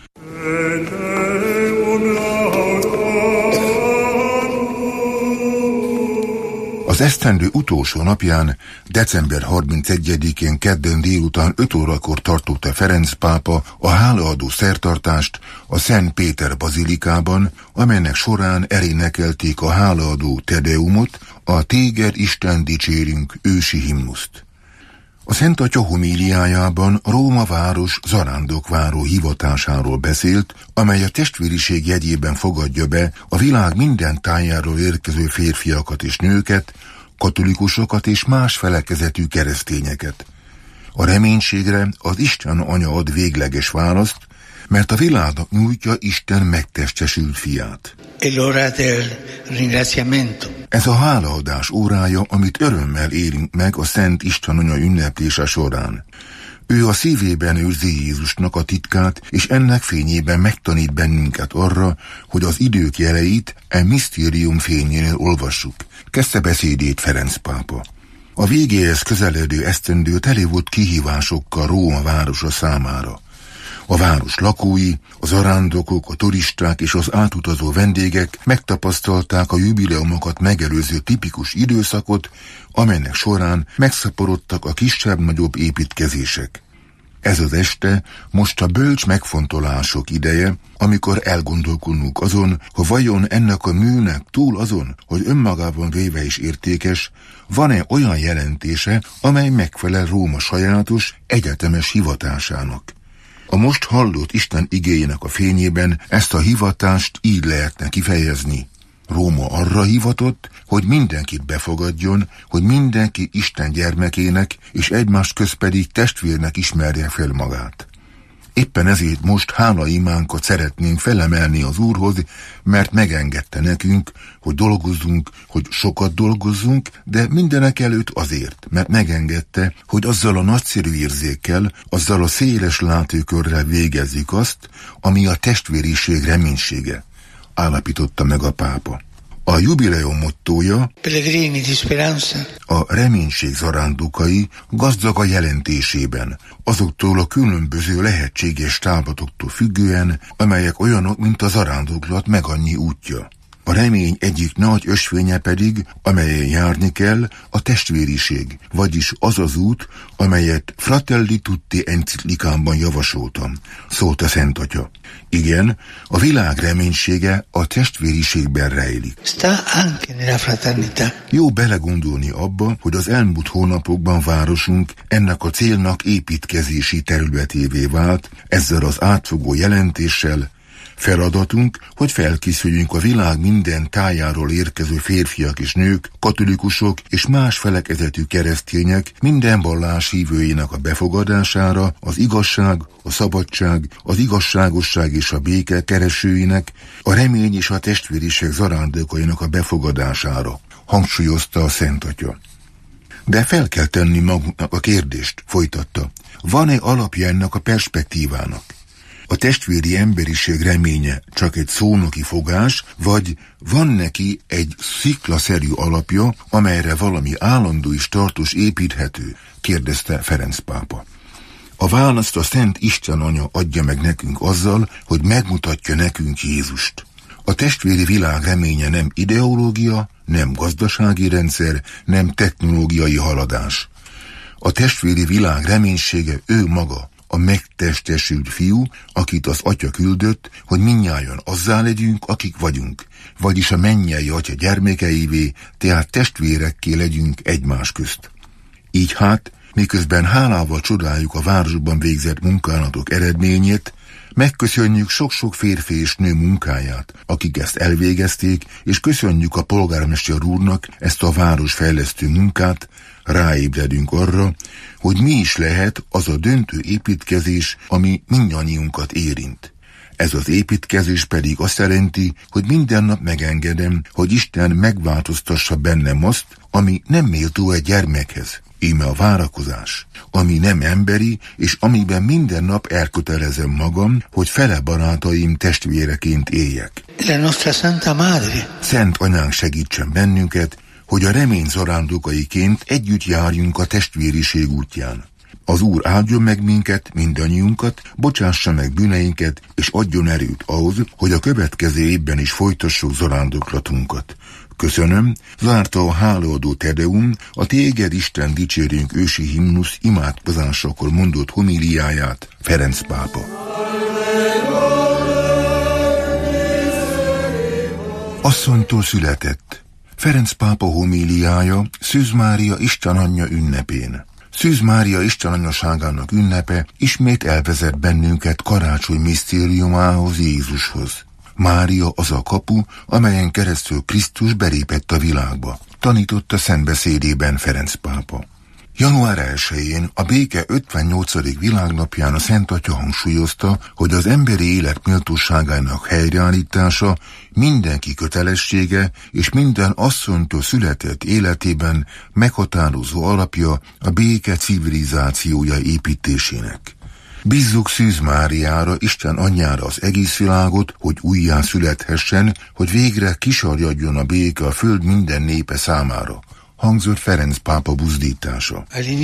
Az esztendő utolsó napján, december harmincegyedikén kedden délután öt órakor tartotta Ferenc pápa a hálaadó szertartást a Szent Péter bazilikában, amelynek során elénekelték a hálaadó Tedeumot, a Téged Isten dicsérünk ősi himnuszt. A Szent Atya homíliájában Róma város zarándokváró hivatásáról beszélt, amely a testvériség jegyében fogadja be a világ minden tájáról érkező férfiakat és nőket, katolikusokat és más felekezetű keresztényeket. A reménységre az Isten Anya ad végleges választ, mert a világnak nyújtja Isten megtestesült fiát. Ez a hálaadás órája, amit örömmel élünk meg a Szent Isten Anya ünneplése során. Ő a szívében őrzi Jézusnak a titkát, és ennek fényében megtanít bennünket arra, hogy az idők jeleit e misztérium fényénél olvassuk. Kezdte beszédét Ferenc pápa. A végéhez közeledő esztendő tele volt kihívásokkal Róma városa számára. A város lakói, az zarándokok, a turisták és az átutazó vendégek megtapasztalták a jubileumokat megelőző tipikus időszakot, amelynek során megszaporodtak a kisebb-nagyobb építkezések. Ez az este most a bölcs megfontolások ideje, amikor elgondolkodnunk azon, hogy vajon ennek a műnek túl azon, hogy önmagában véve is értékes, van-e olyan jelentése, amely megfelel Róma sajátos, egyetemes hivatásának. A most hallott Isten igéjének a fényében ezt a hivatást így lehetne kifejezni. Róma arra hivatott, hogy mindenkit befogadjon, hogy mindenki Isten gyermekének, és egymás közt pedig testvérnek ismerje fel magát. Éppen ezért most hálaimánkat szeretnénk felemelni az Úrhoz, mert megengedte nekünk, hogy dolgozzunk, hogy sokat dolgozzunk, de mindenek előtt azért, mert megengedte, hogy azzal a nagyszerű érzékkel, azzal a széles látókörrel végezzük azt, ami a testvériség reménysége, állapította meg a pápa. A jubileum mottója, Pellegrini di Speranza, a reménység zarándokai, gazdag a jelentésében, azoktól a különböző lehetséges tábatoktól függően, amelyek olyanok, mint a zarándoklat meg annyi útja. A remény egyik nagy ösvénye pedig, amelyen járni kell, a testvériség, vagyis az az út, amelyet Fratelli Tutti enciklikámban javasoltam, szólt a Szent Atya. Igen, a világ reménysége a testvériségben rejlik. Jó belegondolni abba, hogy az elmúlt hónapokban városunk ennek a célnak építkezési területévé vált, ezzel az átfogó jelentéssel, Feladatunk, hogy felkészüljünk a világ minden tájáról érkező férfiak és nők, katolikusok és más felekezetű keresztények minden vallás hívőjének a befogadására, az igazság, a szabadság, az igazságosság és a béke keresőinek, a remény és a testvériség zarándékainak a befogadására, hangsúlyozta a Szent Atya. De fel kell tenni magunknak a kérdést, folytatta. Van-e alapja ennek a perspektívának? A testvéri emberiség reménye csak egy szónoki fogás, vagy van neki egy sziklaszerű alapja, amelyre valami állandó és tartós építhető? Kérdezte Ferenc pápa. A választ a Szent Isten Anya adja meg nekünk azzal, hogy megmutatja nekünk Jézust. A testvéri világ reménye nem ideológia, nem gazdasági rendszer, nem technológiai haladás. A testvéri világ reménysége ő maga, a megtestesült fiú, akit az Atya küldött, hogy mindnyájan azzá legyünk, akik vagyunk, vagyis a mennyei Atya gyermekeivé, tehát testvérekké legyünk egymás közt. Így hát, miközben hálával csodáljuk a városban végzett munkálatok eredményét, megköszönjük sok-sok férfi és nő munkáját, akik ezt elvégezték, és köszönjük a polgármester úrnak ezt a városfejlesztő munkát, ráébredünk arra, hogy mi is lehet az a döntő építkezés, ami mindannyiunkat érint. Ez az építkezés pedig azt jelenti, hogy minden nap megengedem, hogy Isten megváltoztassa bennem azt, ami nem méltó egy gyermekhez, íme a várakozás, ami nem emberi, és amiben minden nap elkötelezem magam, hogy fele barátaim testvéreként éljek. La nostra Santa Madre. Szent Anyánk segítsen bennünket, hogy a remény zarándokaiként együtt járjunk a testvériség útján. Az Úr áldjon meg minket, mindannyiunkat, bocsássa meg bűneinket, és adjon erőt ahhoz, hogy a következő évben is folytassuk zarándoklatunkat. Köszönöm, zárta a hálaadó Tedeum, a Téged Isten dicsérjünk ősi himnusz imádkozásakor mondott homíliáját Ferenc pápa. Asszonytól született. Ferenc pápa homíliája Szűz Mária Isten Anyja ünnepén. Szűz Mária Isten anyaságának ünnepe ismét elvezet bennünket karácsony misztériumához, Jézushoz. Mária az a kapu, amelyen keresztül Krisztus belépett a világba, tanította szentbeszédében Ferenc pápa. január elsején, a béke ötvennyolcadik világnapján a Szent Atya hangsúlyozta, hogy az emberi élet méltóságának helyreállítása mindenki kötelessége, és minden asszonytól született életében meghatározó alapja a béke civilizációja építésének. Bízzuk Szűz Máriára, Isten anyjára az egész világot, hogy újjá születhessen, hogy végre kisarjadjon a béke a föld minden népe számára, hangzott Ferenc pápa buzdítása.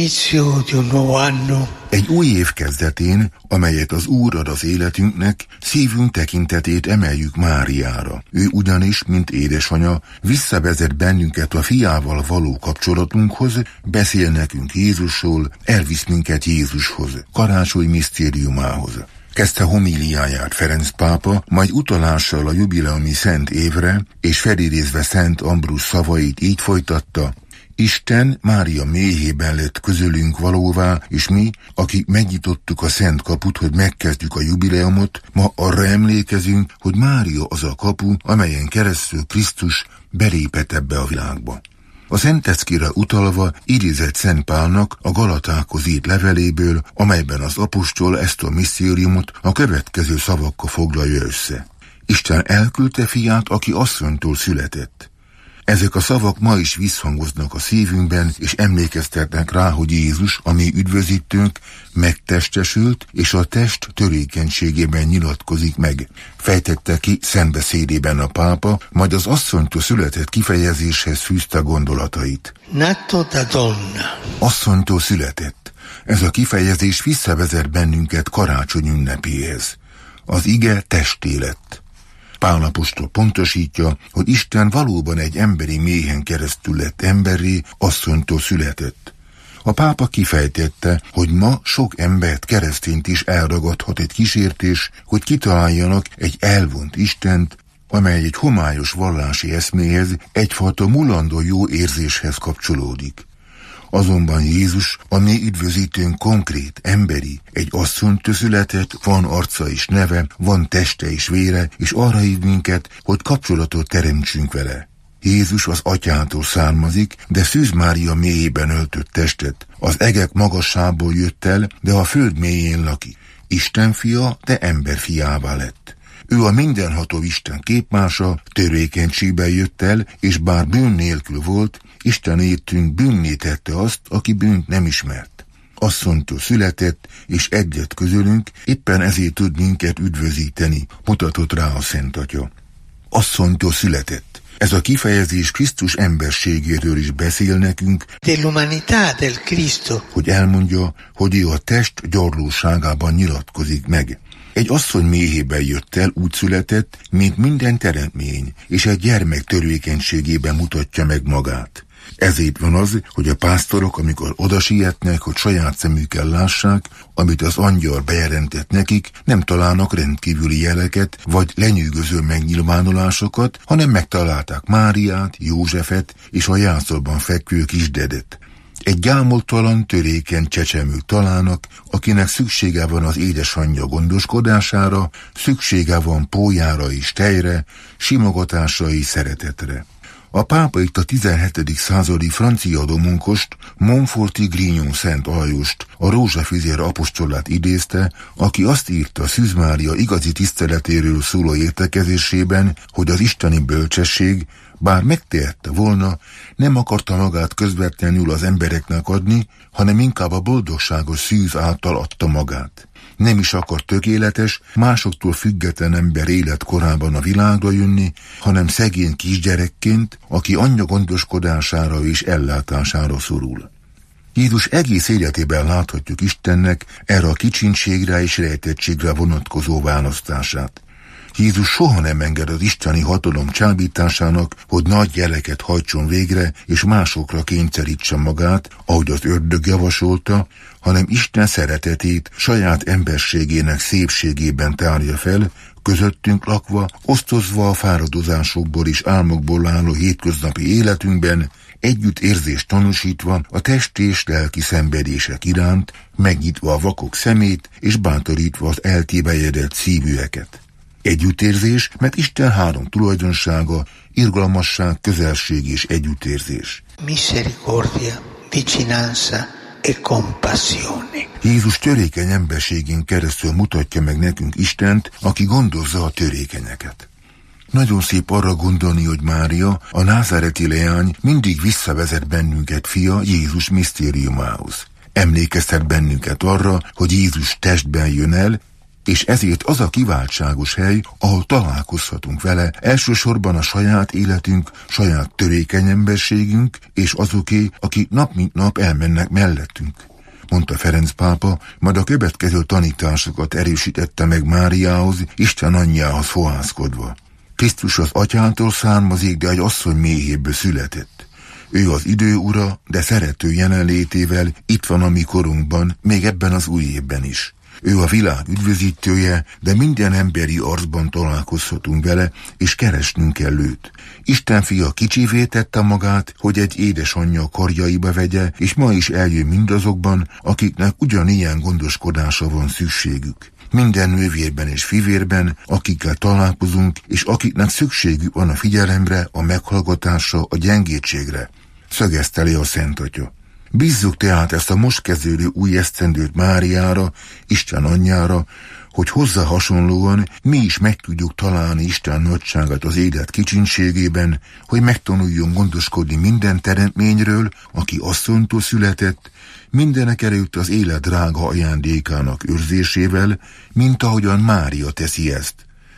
Egy új év kezdetén, amelyet az Úr ad az életünknek, szívünk tekintetét emeljük Máriára. Ő ugyanis, mint édesanya, visszavezet bennünket a fiával való kapcsolatunkhoz, beszél nekünk Jézusról, elvisz minket Jézushoz, karácsony misztériumához. Kezdte homíliáját Ferenc pápa, majd utalással a jubileumi szent évre, és felidézve Szent Ambrus szavait így folytatta: Isten Mária méhében lett közülünk valóvá, és mi, akik megnyitottuk a szent kaput, hogy megkezdjük a jubileumot, ma arra emlékezünk, hogy Mária az a kapu, amelyen keresztül Krisztus belépett ebbe a világba. A Szenteckére utalva idézett Szent Pálnak a Galatákhoz írt leveléből, amelyben az apostol ezt a misztériumot a következő szavakkal foglalja össze. Isten elküldte fiát, aki asszonytól született. Ezek a szavak ma is visszhangoznak a szívünkben, és emlékeztetnek rá, hogy Jézus, a mi üdvözítőnk, megtestesült, és a test törékenységében nyilatkozik meg. Fejtette ki szentbeszédében a pápa, majd az asszonytól született kifejezéshez fűzte gondolatait. Nato da donna. Asszonytól született. Ez a kifejezés visszavezet bennünket karácsony ünnepéhez. Az ige testé lett. Pál apostol pontosítja, hogy Isten valóban egy emberi méhen keresztül lett emberré, asszonytól született. A pápa kifejtette, hogy ma sok embert, keresztényt is elragadhat egy kísértés, hogy kitaláljanak egy elvont Istent, amely egy homályos vallási eszméhez, egyfajta mulandó jó érzéshez kapcsolódik. Azonban Jézus, a mi üdvözítőnk konkrét, emberi, egy asszonytól született, van arca és neve, van teste és vére, és arra hív minket, hogy kapcsolatot teremtsünk vele. Jézus az atyától származik, de Szűz Mária mélyében öltött testet. Az egek magassából jött el, de a föld mélyén lakik. Isten fia, de ember fiává lett. Ő a mindenható Isten képmása, törékenységben jött el, és bár bűn nélkül volt, Isten értünk bűnné tette azt, aki bűnt nem ismert. Asszonytól született, és egyet közülünk, éppen ezért tud minket üdvözíteni, mutatott rá a Szent Atya. Asszonytól született. Ez a kifejezés Krisztus emberségéről is beszél nekünk, dell'umanità del Cristo, hogy elmondja, hogy ő a test gyarlóságában nyilatkozik meg. Egy asszony méhében jött el, úgy született, mint minden teremtmény, és egy gyermek törékenységében mutatja meg magát. Ezért van az, hogy a pásztorok, amikor oda sietnek, hogy saját szemükkel lássák, amit az angyal bejelentett nekik, nem találnak rendkívüli jeleket, vagy lenyűgöző megnyilvánulásokat, hanem megtalálták Máriát, Józsefet és a jászolban fekvő kisdedet. Egy gyámoltalan, törékeny csecsemőt találnak, akinek szüksége van az édesanyja gondoskodására, szüksége van pólyára és tejre, simogatásra és szeretetre. A pápa itt a tizenhetedik századi francia domonkost, Montforti Grignon Szent Alajost, a rózsafüzér apostolát idézte, aki azt írta Szűz Mária igazi tiszteletéről szóló értekezésében, hogy az isteni bölcsesség, bár megtehette volna, nem akarta magát közvetlenül az embereknek adni, hanem inkább a boldogságos szűz által adta magát. Nem is akar tökéletes, másoktól független ember életkorában a világra jönni, hanem szegény kisgyerekként, aki anyja gondoskodására és ellátására szorul. Jézus egész életében láthatjuk Istennek erre a kicsinségre és rejtettségre vonatkozó választását. Jézus soha nem enged az isteni hatalom csábításának, hogy nagy jeleket hajtson végre, és másokra kényszerítse magát, ahogy az ördög javasolta, hanem Isten szeretetét saját emberségének szépségében tárja fel, közöttünk lakva, osztozva a fáradozásokból és álmokból álló hétköznapi életünkben, együtt érzést tanúsítva a testi és lelki szenvedések iránt, megnyitva a vakok szemét és bátorítva az eltévejedett szívűeket. Együttérzés, mert Isten három tulajdonsága, irgalmasság, közelség és együttérzés. Misericordia, vicinanza e compassione. Jézus törékeny emberségén keresztül mutatja meg nekünk Istent, aki gondozza a törékenyeket. Nagyon szép arra gondolni, hogy Mária, a názáreti leány mindig visszavezet bennünket fia Jézus misztériumához. Emlékeztet bennünket arra, hogy Jézus testben jön el, és ezért az a kiváltságos hely, ahol találkozhatunk vele, elsősorban a saját életünk, saját törékeny emberségünk, és azoké, akik nap mint nap elmennek mellettünk, mondta Ferenc pápa, majd a következő tanításokat erősítette meg Máriához, Isten anyjához fohászkodva. Krisztus az atyától származik, de egy asszony méhéből született. Ő az idő ura, de szerető jelenlétével itt van a mi korunkban, még ebben az új évben is. Ő a világ üdvözítője, de minden emberi arcban találkozhatunk vele, és keresnünk kell őt. Isten fia kicsivé tette magát, hogy egy édesanyja karjaiba vegye, és ma is eljön mindazokban, akiknek ugyanilyen gondoskodásra van szükségük. Minden nővérben és fivérben, akikkel találkozunk, és akiknek szükségük van a figyelemre, a meghallgatásra, a gyengétségre, szögezte le a Szent Atya. Bízzuk tehát ezt a most kezdődő új esztendőt Máriára, Isten anyjára, hogy hozzá hasonlóan mi is meg tudjuk találni Isten nagyságát az élet kicsinségében, hogy megtanuljunk gondoskodni minden teremtményről, aki asszonytól született, mindenek előtt az élet drága ajándékának őrzésével, mint ahogyan Mária teszi ezt.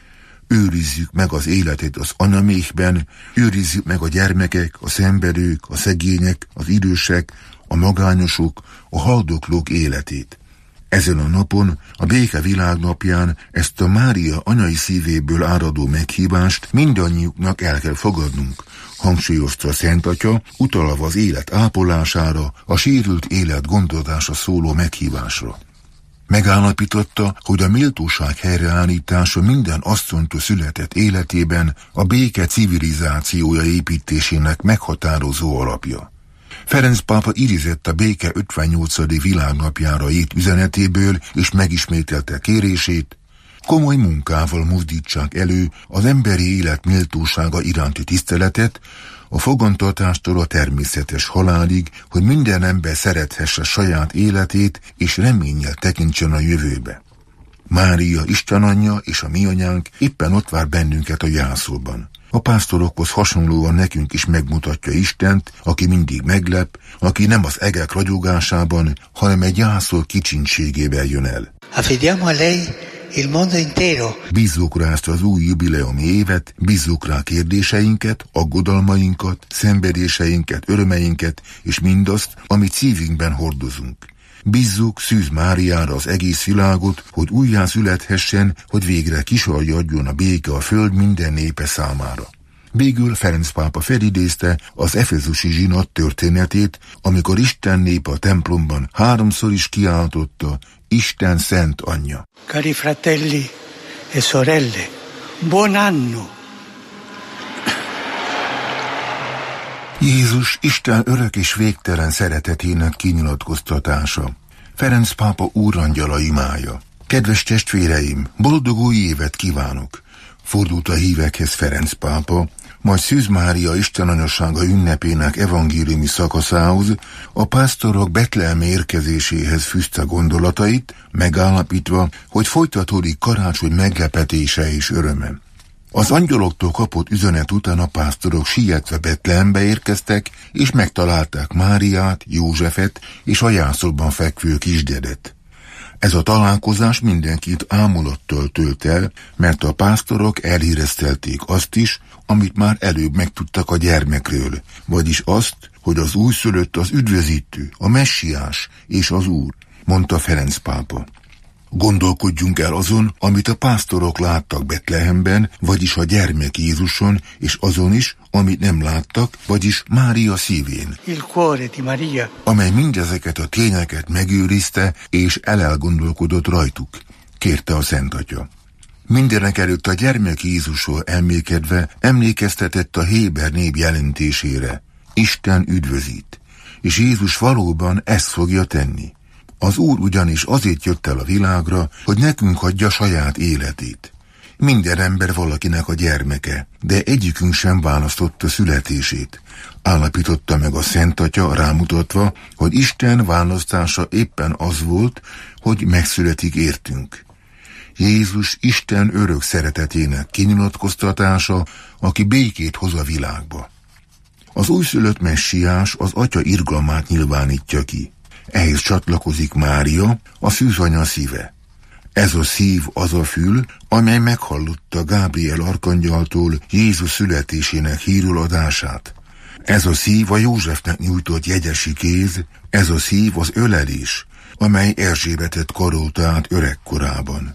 Őrizzük meg az életet az anyaméhben, őrizzük meg a gyermekek, a szenvedők, a szegények, az idősek, a magányosok, a haldoklók életét. Ezen a napon, a béke világnapján ezt a Mária anyai szívéből áradó meghívást mindannyiuknak el kell fogadnunk, hangsúlyozta a Szent Atya, utalva az élet ápolására, a sérült élet gondozása szóló meghívásra. Megállapította, hogy a méltóság helyreállítása minden asszonytól született életében a béke civilizációja építésének meghatározó alapja. Ferenc pápa idézett a béke ötvennyolcadik világnapjára írt üzenetéből, és megismételte kérését, komoly munkával mozdítsák elő az emberi élet méltósága iránti tiszteletet, a fogantatástól a természetes halálig, hogy minden ember szerethesse saját életét, és reménnyel tekintsen a jövőbe. Mária, Isten anyja és a mi anyánk éppen ott vár bennünket a jászolban. A pásztorokhoz hasonlóan nekünk is megmutatja Istent, aki mindig meglep, aki nem az egek ragyogásában, hanem egy jászol kicsinségével jön el. Affidiamo a lei il mondo intero. Bízzuk rá ezt az új jubileumi évet, bízzuk rá kérdéseinket, aggodalmainkat, szenvedéseinket, örömeinket, és mindazt, amit szívünkben hordozunk. Bízzuk Szűz Máriára az egész világot, hogy újjá születhessen, hogy végre kisajjadjon a béke a föld minden népe számára. Végül Ferenc pápa felidézte az efezusi zsinat történetét, amikor Isten népe a templomban háromszor is kiáltotta, Isten szent anyja. Cari fratelli e sorelle, buon anno! Jézus Isten örök és végtelen szeretetének kinyilatkoztatása. Ferenc pápa úrangyala imája. Kedves testvéreim, boldog új évet kívánok! Fordult a hívekhez Ferenc pápa, majd Szűz Mária Isten anyasága ünnepének evangéliumi szakaszához, a pásztorok Betlehemi érkezéséhez fűzte gondolatait, megállapítva, hogy folytatódik karácsony meglepetése és öröme. Az angyaloktól kapott üzenet után a pásztorok sietve Betlehembe érkeztek, és megtalálták Máriát, Józsefet és a jászolban fekvő kisdedet. Ez a találkozás mindenkit ámulattal tölt el, mert a pásztorok elhíreztelték azt is, amit már előbb megtudtak a gyermekről, vagyis azt, hogy az újszülött az üdvözítő, a messiás és az Úr, mondta Ferenc pápa. Gondolkodjunk el azon, amit a pásztorok láttak Betlehemben, vagyis a gyermek Jézuson, és azon is, amit nem láttak, vagyis Mária szívén, Il cuore di Maria, amely mindezeket a tényeket megőrizte, és elelgondolkodott rajtuk, kérte a Szent Atya. Mindenek előtt a gyermek Jézusról emlékedve emlékeztetett a héber név jelentésére. Isten üdvözít, és Jézus valóban ezt fogja tenni. Az Úr ugyanis azért jött el a világra, hogy nekünk hagyja saját életét. Minden ember valakinek a gyermeke, de egyikünk sem választotta születését. Állapította meg a Szent Atya rámutatva, hogy Isten választása éppen az volt, hogy megszületik értünk. Jézus Isten örök szeretetének kinyilatkoztatása, aki békét hoz a világba. Az újszülött messiás az Atya irgalmát nyilvánítja ki. Ehhez csatlakozik Mária, a szűzanya szíve. Ez a szív az a fül, amely meghallotta Gábriel arkangyaltól Jézus születésének hírül adását. Ez a szív a Józsefnek nyújtott jegyesi kéz, ez a szív az ölelés, amely Erzsébetet karolta át öregkorában.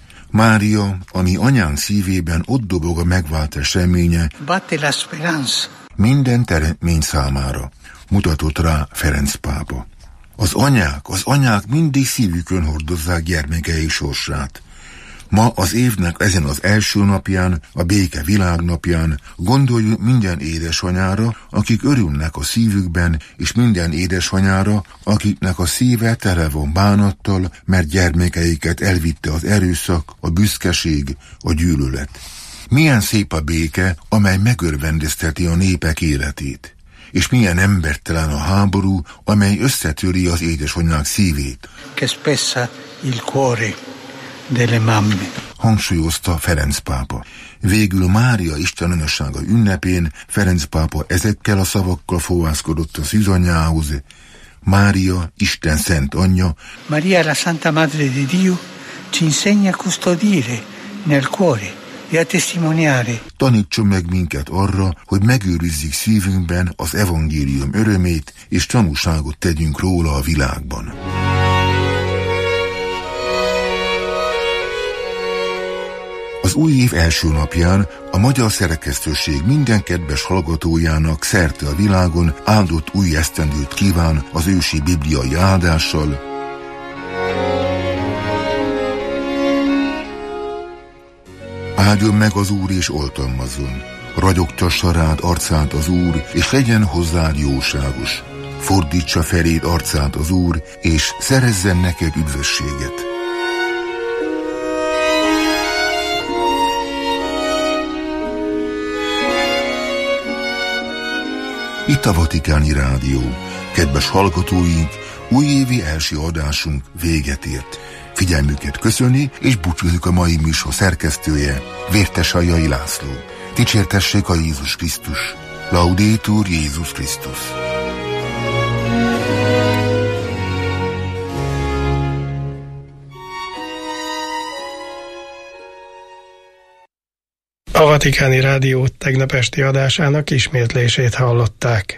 Mária, ami anyánk szívében ott dobog a megváltás reménye, minden teremtmény számára, mutatott rá Ferenc pápa. Az anyák, az anyák mindig szívükön hordozzák gyermekei sorsát. Ma az évnek ezen az első napján, a béke világnapján gondoljunk minden édesanyára, akik örülnek a szívükben, és minden édesanyára, akiknek a szíve tele van bánattal, mert gyermekeiket elvitte az erőszak, a büszkeség, a gyűlölet. Milyen szép a béke, amely megörvendezteti a népek életét. És milyen embertelen a háború, amely összetöri az édesanyák szívét. Che spessa il cuore delle mamme. Hangsúlyozta Ferenc pápa. Végül Mária Isten anyasága ünnepén Ferenc pápa ezekkel a szavakkal fohászkodott a szűzanyjához. Mária, Isten szent anyja. Maria, la Santa Madre di Dio, ci insegna a custodire nel cuore. Tanítson meg minket arra, hogy megőrizzük szívünkben az evangélium örömét, és tanúságot tegyünk róla a világban. Az új év első napján a magyar szerkesztőség minden kedves hallgatójának szerte a világon áldott új esztendőt kíván az ősi bibliai áldással. Áldjon meg az Úr és oltalmazzon, ragyogtassa rád arcát az Úr, és legyen hozzád jóságos. fordítsa feléd arcát az Úr, és szerezzen neked üdvösséget. Itt a Vatikáni Rádió. Kedves hallgatóink, újévi első adásunk véget ért. Figyelmüket köszöni, és búcsúzik a mai műsor szerkesztője, Vértesajjai László. Dicsértessék a Jézus Krisztus. Laudetur Jézus Krisztus. A Vatikáni Rádió tegnap esti adásának ismétlését hallották.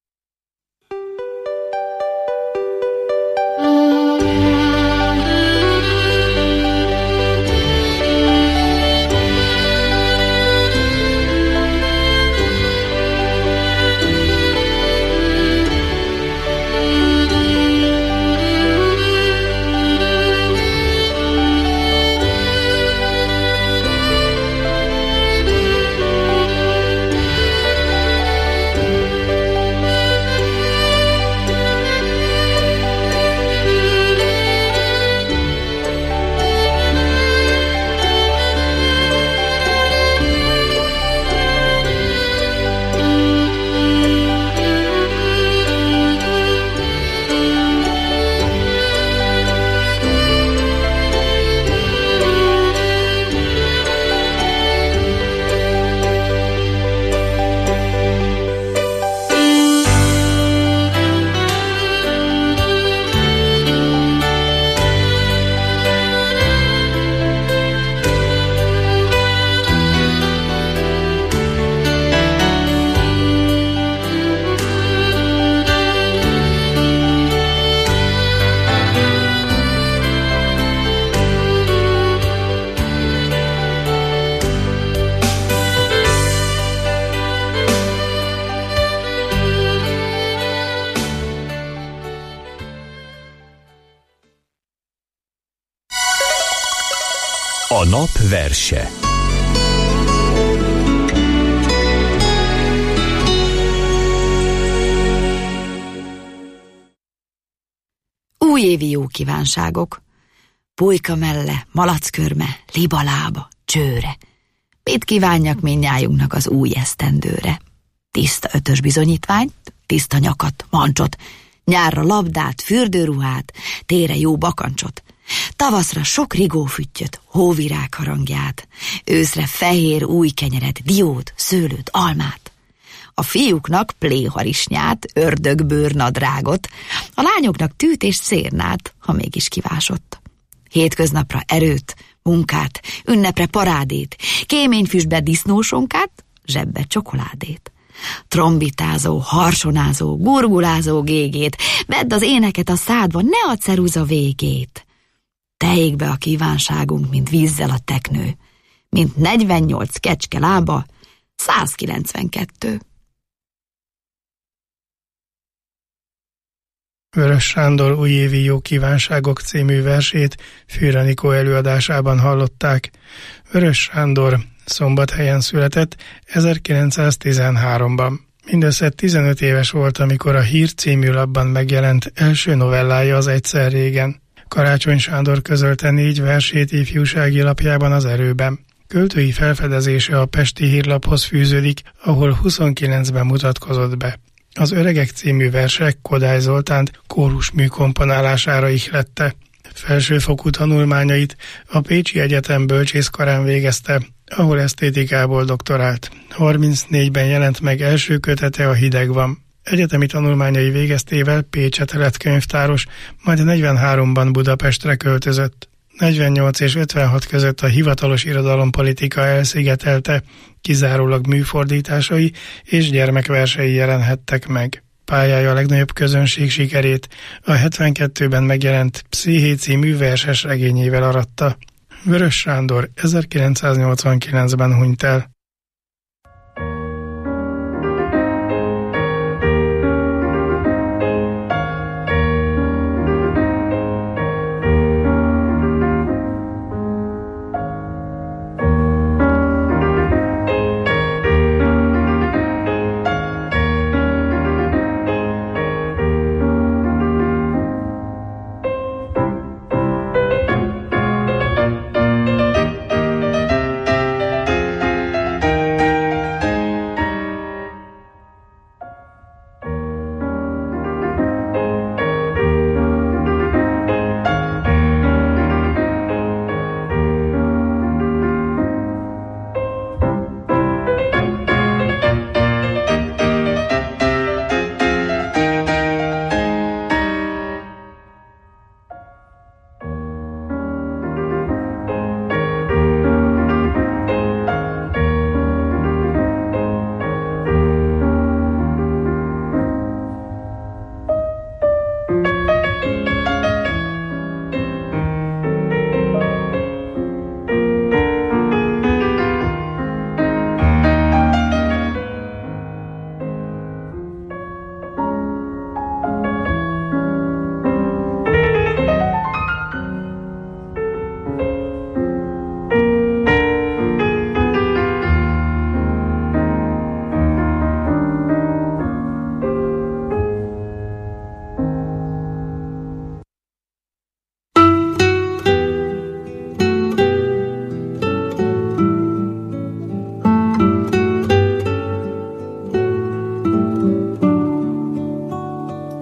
A nap verse. Újévi jó kívánságok. Pulyka melle, malackörme, libalába, csőre. Mit kívánjak mindnyájunknak az új esztendőre? Tiszta ötös bizonyítványt, tiszta nyakat, mancsot, nyárra labdát, fürdőruhát, tére jó bakancsot, tavaszra sok rigófüttyöt, hóvirág harangját, őszre fehér új kenyeret, diót, szőlőt, almát. A fiúknak pléharisnyát, ördögbőrnadrágot, a lányoknak tűt és szérnát, ha mégis kivásott. Hétköznapra erőt, munkát, ünnepre parádét, kéményfüstbe disznósonkát, zsebbe csokoládét. Trombitázó, harsonázó, gurgulázó gégét, vedd az éneket a szádba, ne a ceruza végét. Tejék be a kívánságunk, mint vízzel a teknő, mint negyvennyolc kecske lába, százkilencvenkettő. Vörös Sándor újévi jó kívánságok című versét Fűre Anikó előadásában hallották. Vörös Sándor Szombathelyen született ezerkilencszáztizenháromban. Mindössze tizenöt éves volt, amikor a Hír című lapban megjelent első novellája az Egyszer régen. Karácsony Sándor közölte négy versét ifjúsági lapjában az Erőben. Költői felfedezése a Pesti Hírlaphoz fűződik, ahol huszonkilencben mutatkozott be. Az Öregek című versek Kodály Zoltánt kórusmű komponálására ihlette. Felsőfokú tanulmányait a Pécsi Egyetem bölcsészkarán végezte, ahol esztétikából doktorált. harmincnégyben jelent meg első kötete, A hideg van. Egyetemi tanulmányai végeztével Pécsett lett könyvtáros, majd negyvenháromban Budapestre költözött. negyvennyolc és ötvenhat között a hivatalos irodalompolitika elszigetelte, kizárólag műfordításai és gyermekversei jelenhettek meg. Pályája a legnagyobb közönség sikerét a hetvenkettőben megjelent Psziché című verses regényével aratta. Vörös Sándor ezerkilencszáznyolcvankilencben hunyt el.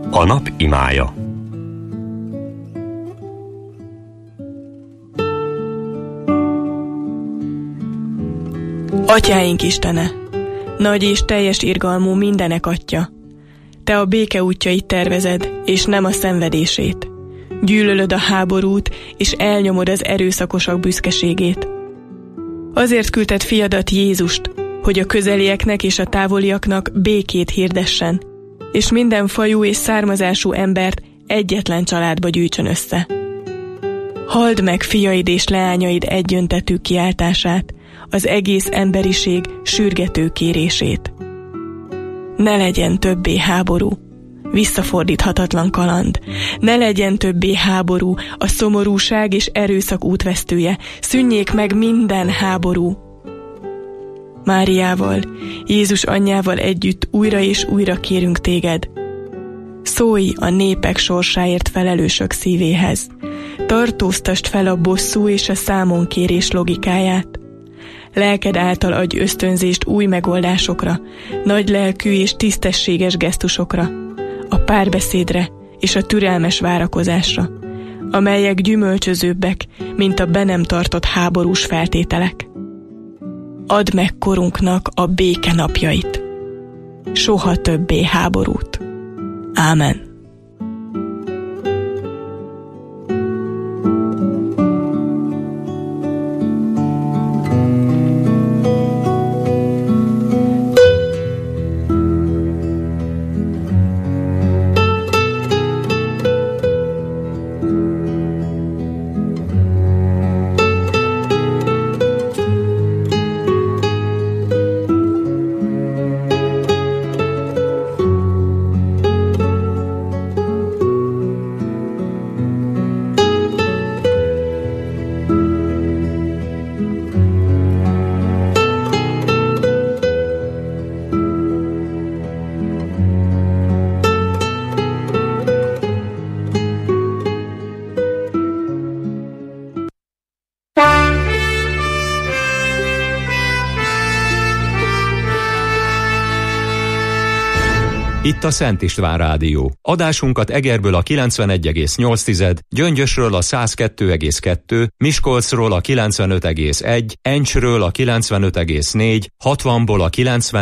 A nap imája. Atyáink Istene, nagy és teljes irgalmú mindenek Atya, Te a béke útjait tervezed, és nem a szenvedését. Gyűlölöd a háborút, és elnyomod az erőszakosak büszkeségét. Azért küldted fiadat, Jézust, hogy a közelieknek és a távoliaknak békét hirdessen, és minden fajú és származású embert egyetlen családba gyűjtsön össze. Halld meg fiaid és leányaid egyöntetű kiáltását, az egész emberiség sürgető kérését. Ne legyen többé háború, visszafordíthatatlan kaland. Ne legyen többé háború, a szomorúság és erőszak útvesztője. Szűnjék meg minden háború. Máriával, Jézus anyjával együtt újra és újra kérünk téged. Szólj a népek sorsáért felelősök szívéhez. Tartóztasd fel a bosszú és a számonkérés logikáját. Lelked által adj ösztönzést új megoldásokra, nagy lelkű és tisztességes gesztusokra, a párbeszédre és a türelmes várakozásra, amelyek gyümölcsözőbbek, mint a be nem tartott háborús feltételek. Add meg korunknak a béke napjait. Soha többé háborút. Ámen. Itt a Szent István Rádió. Adásunkat Egerből a kilencvenegy egész nyolc, Gyöngyösről a száz kettő egész kettő, Miskolcról a kilencvenöt egész egy, Encsről a kilencvenöt egész négy, hatvanból a kilencven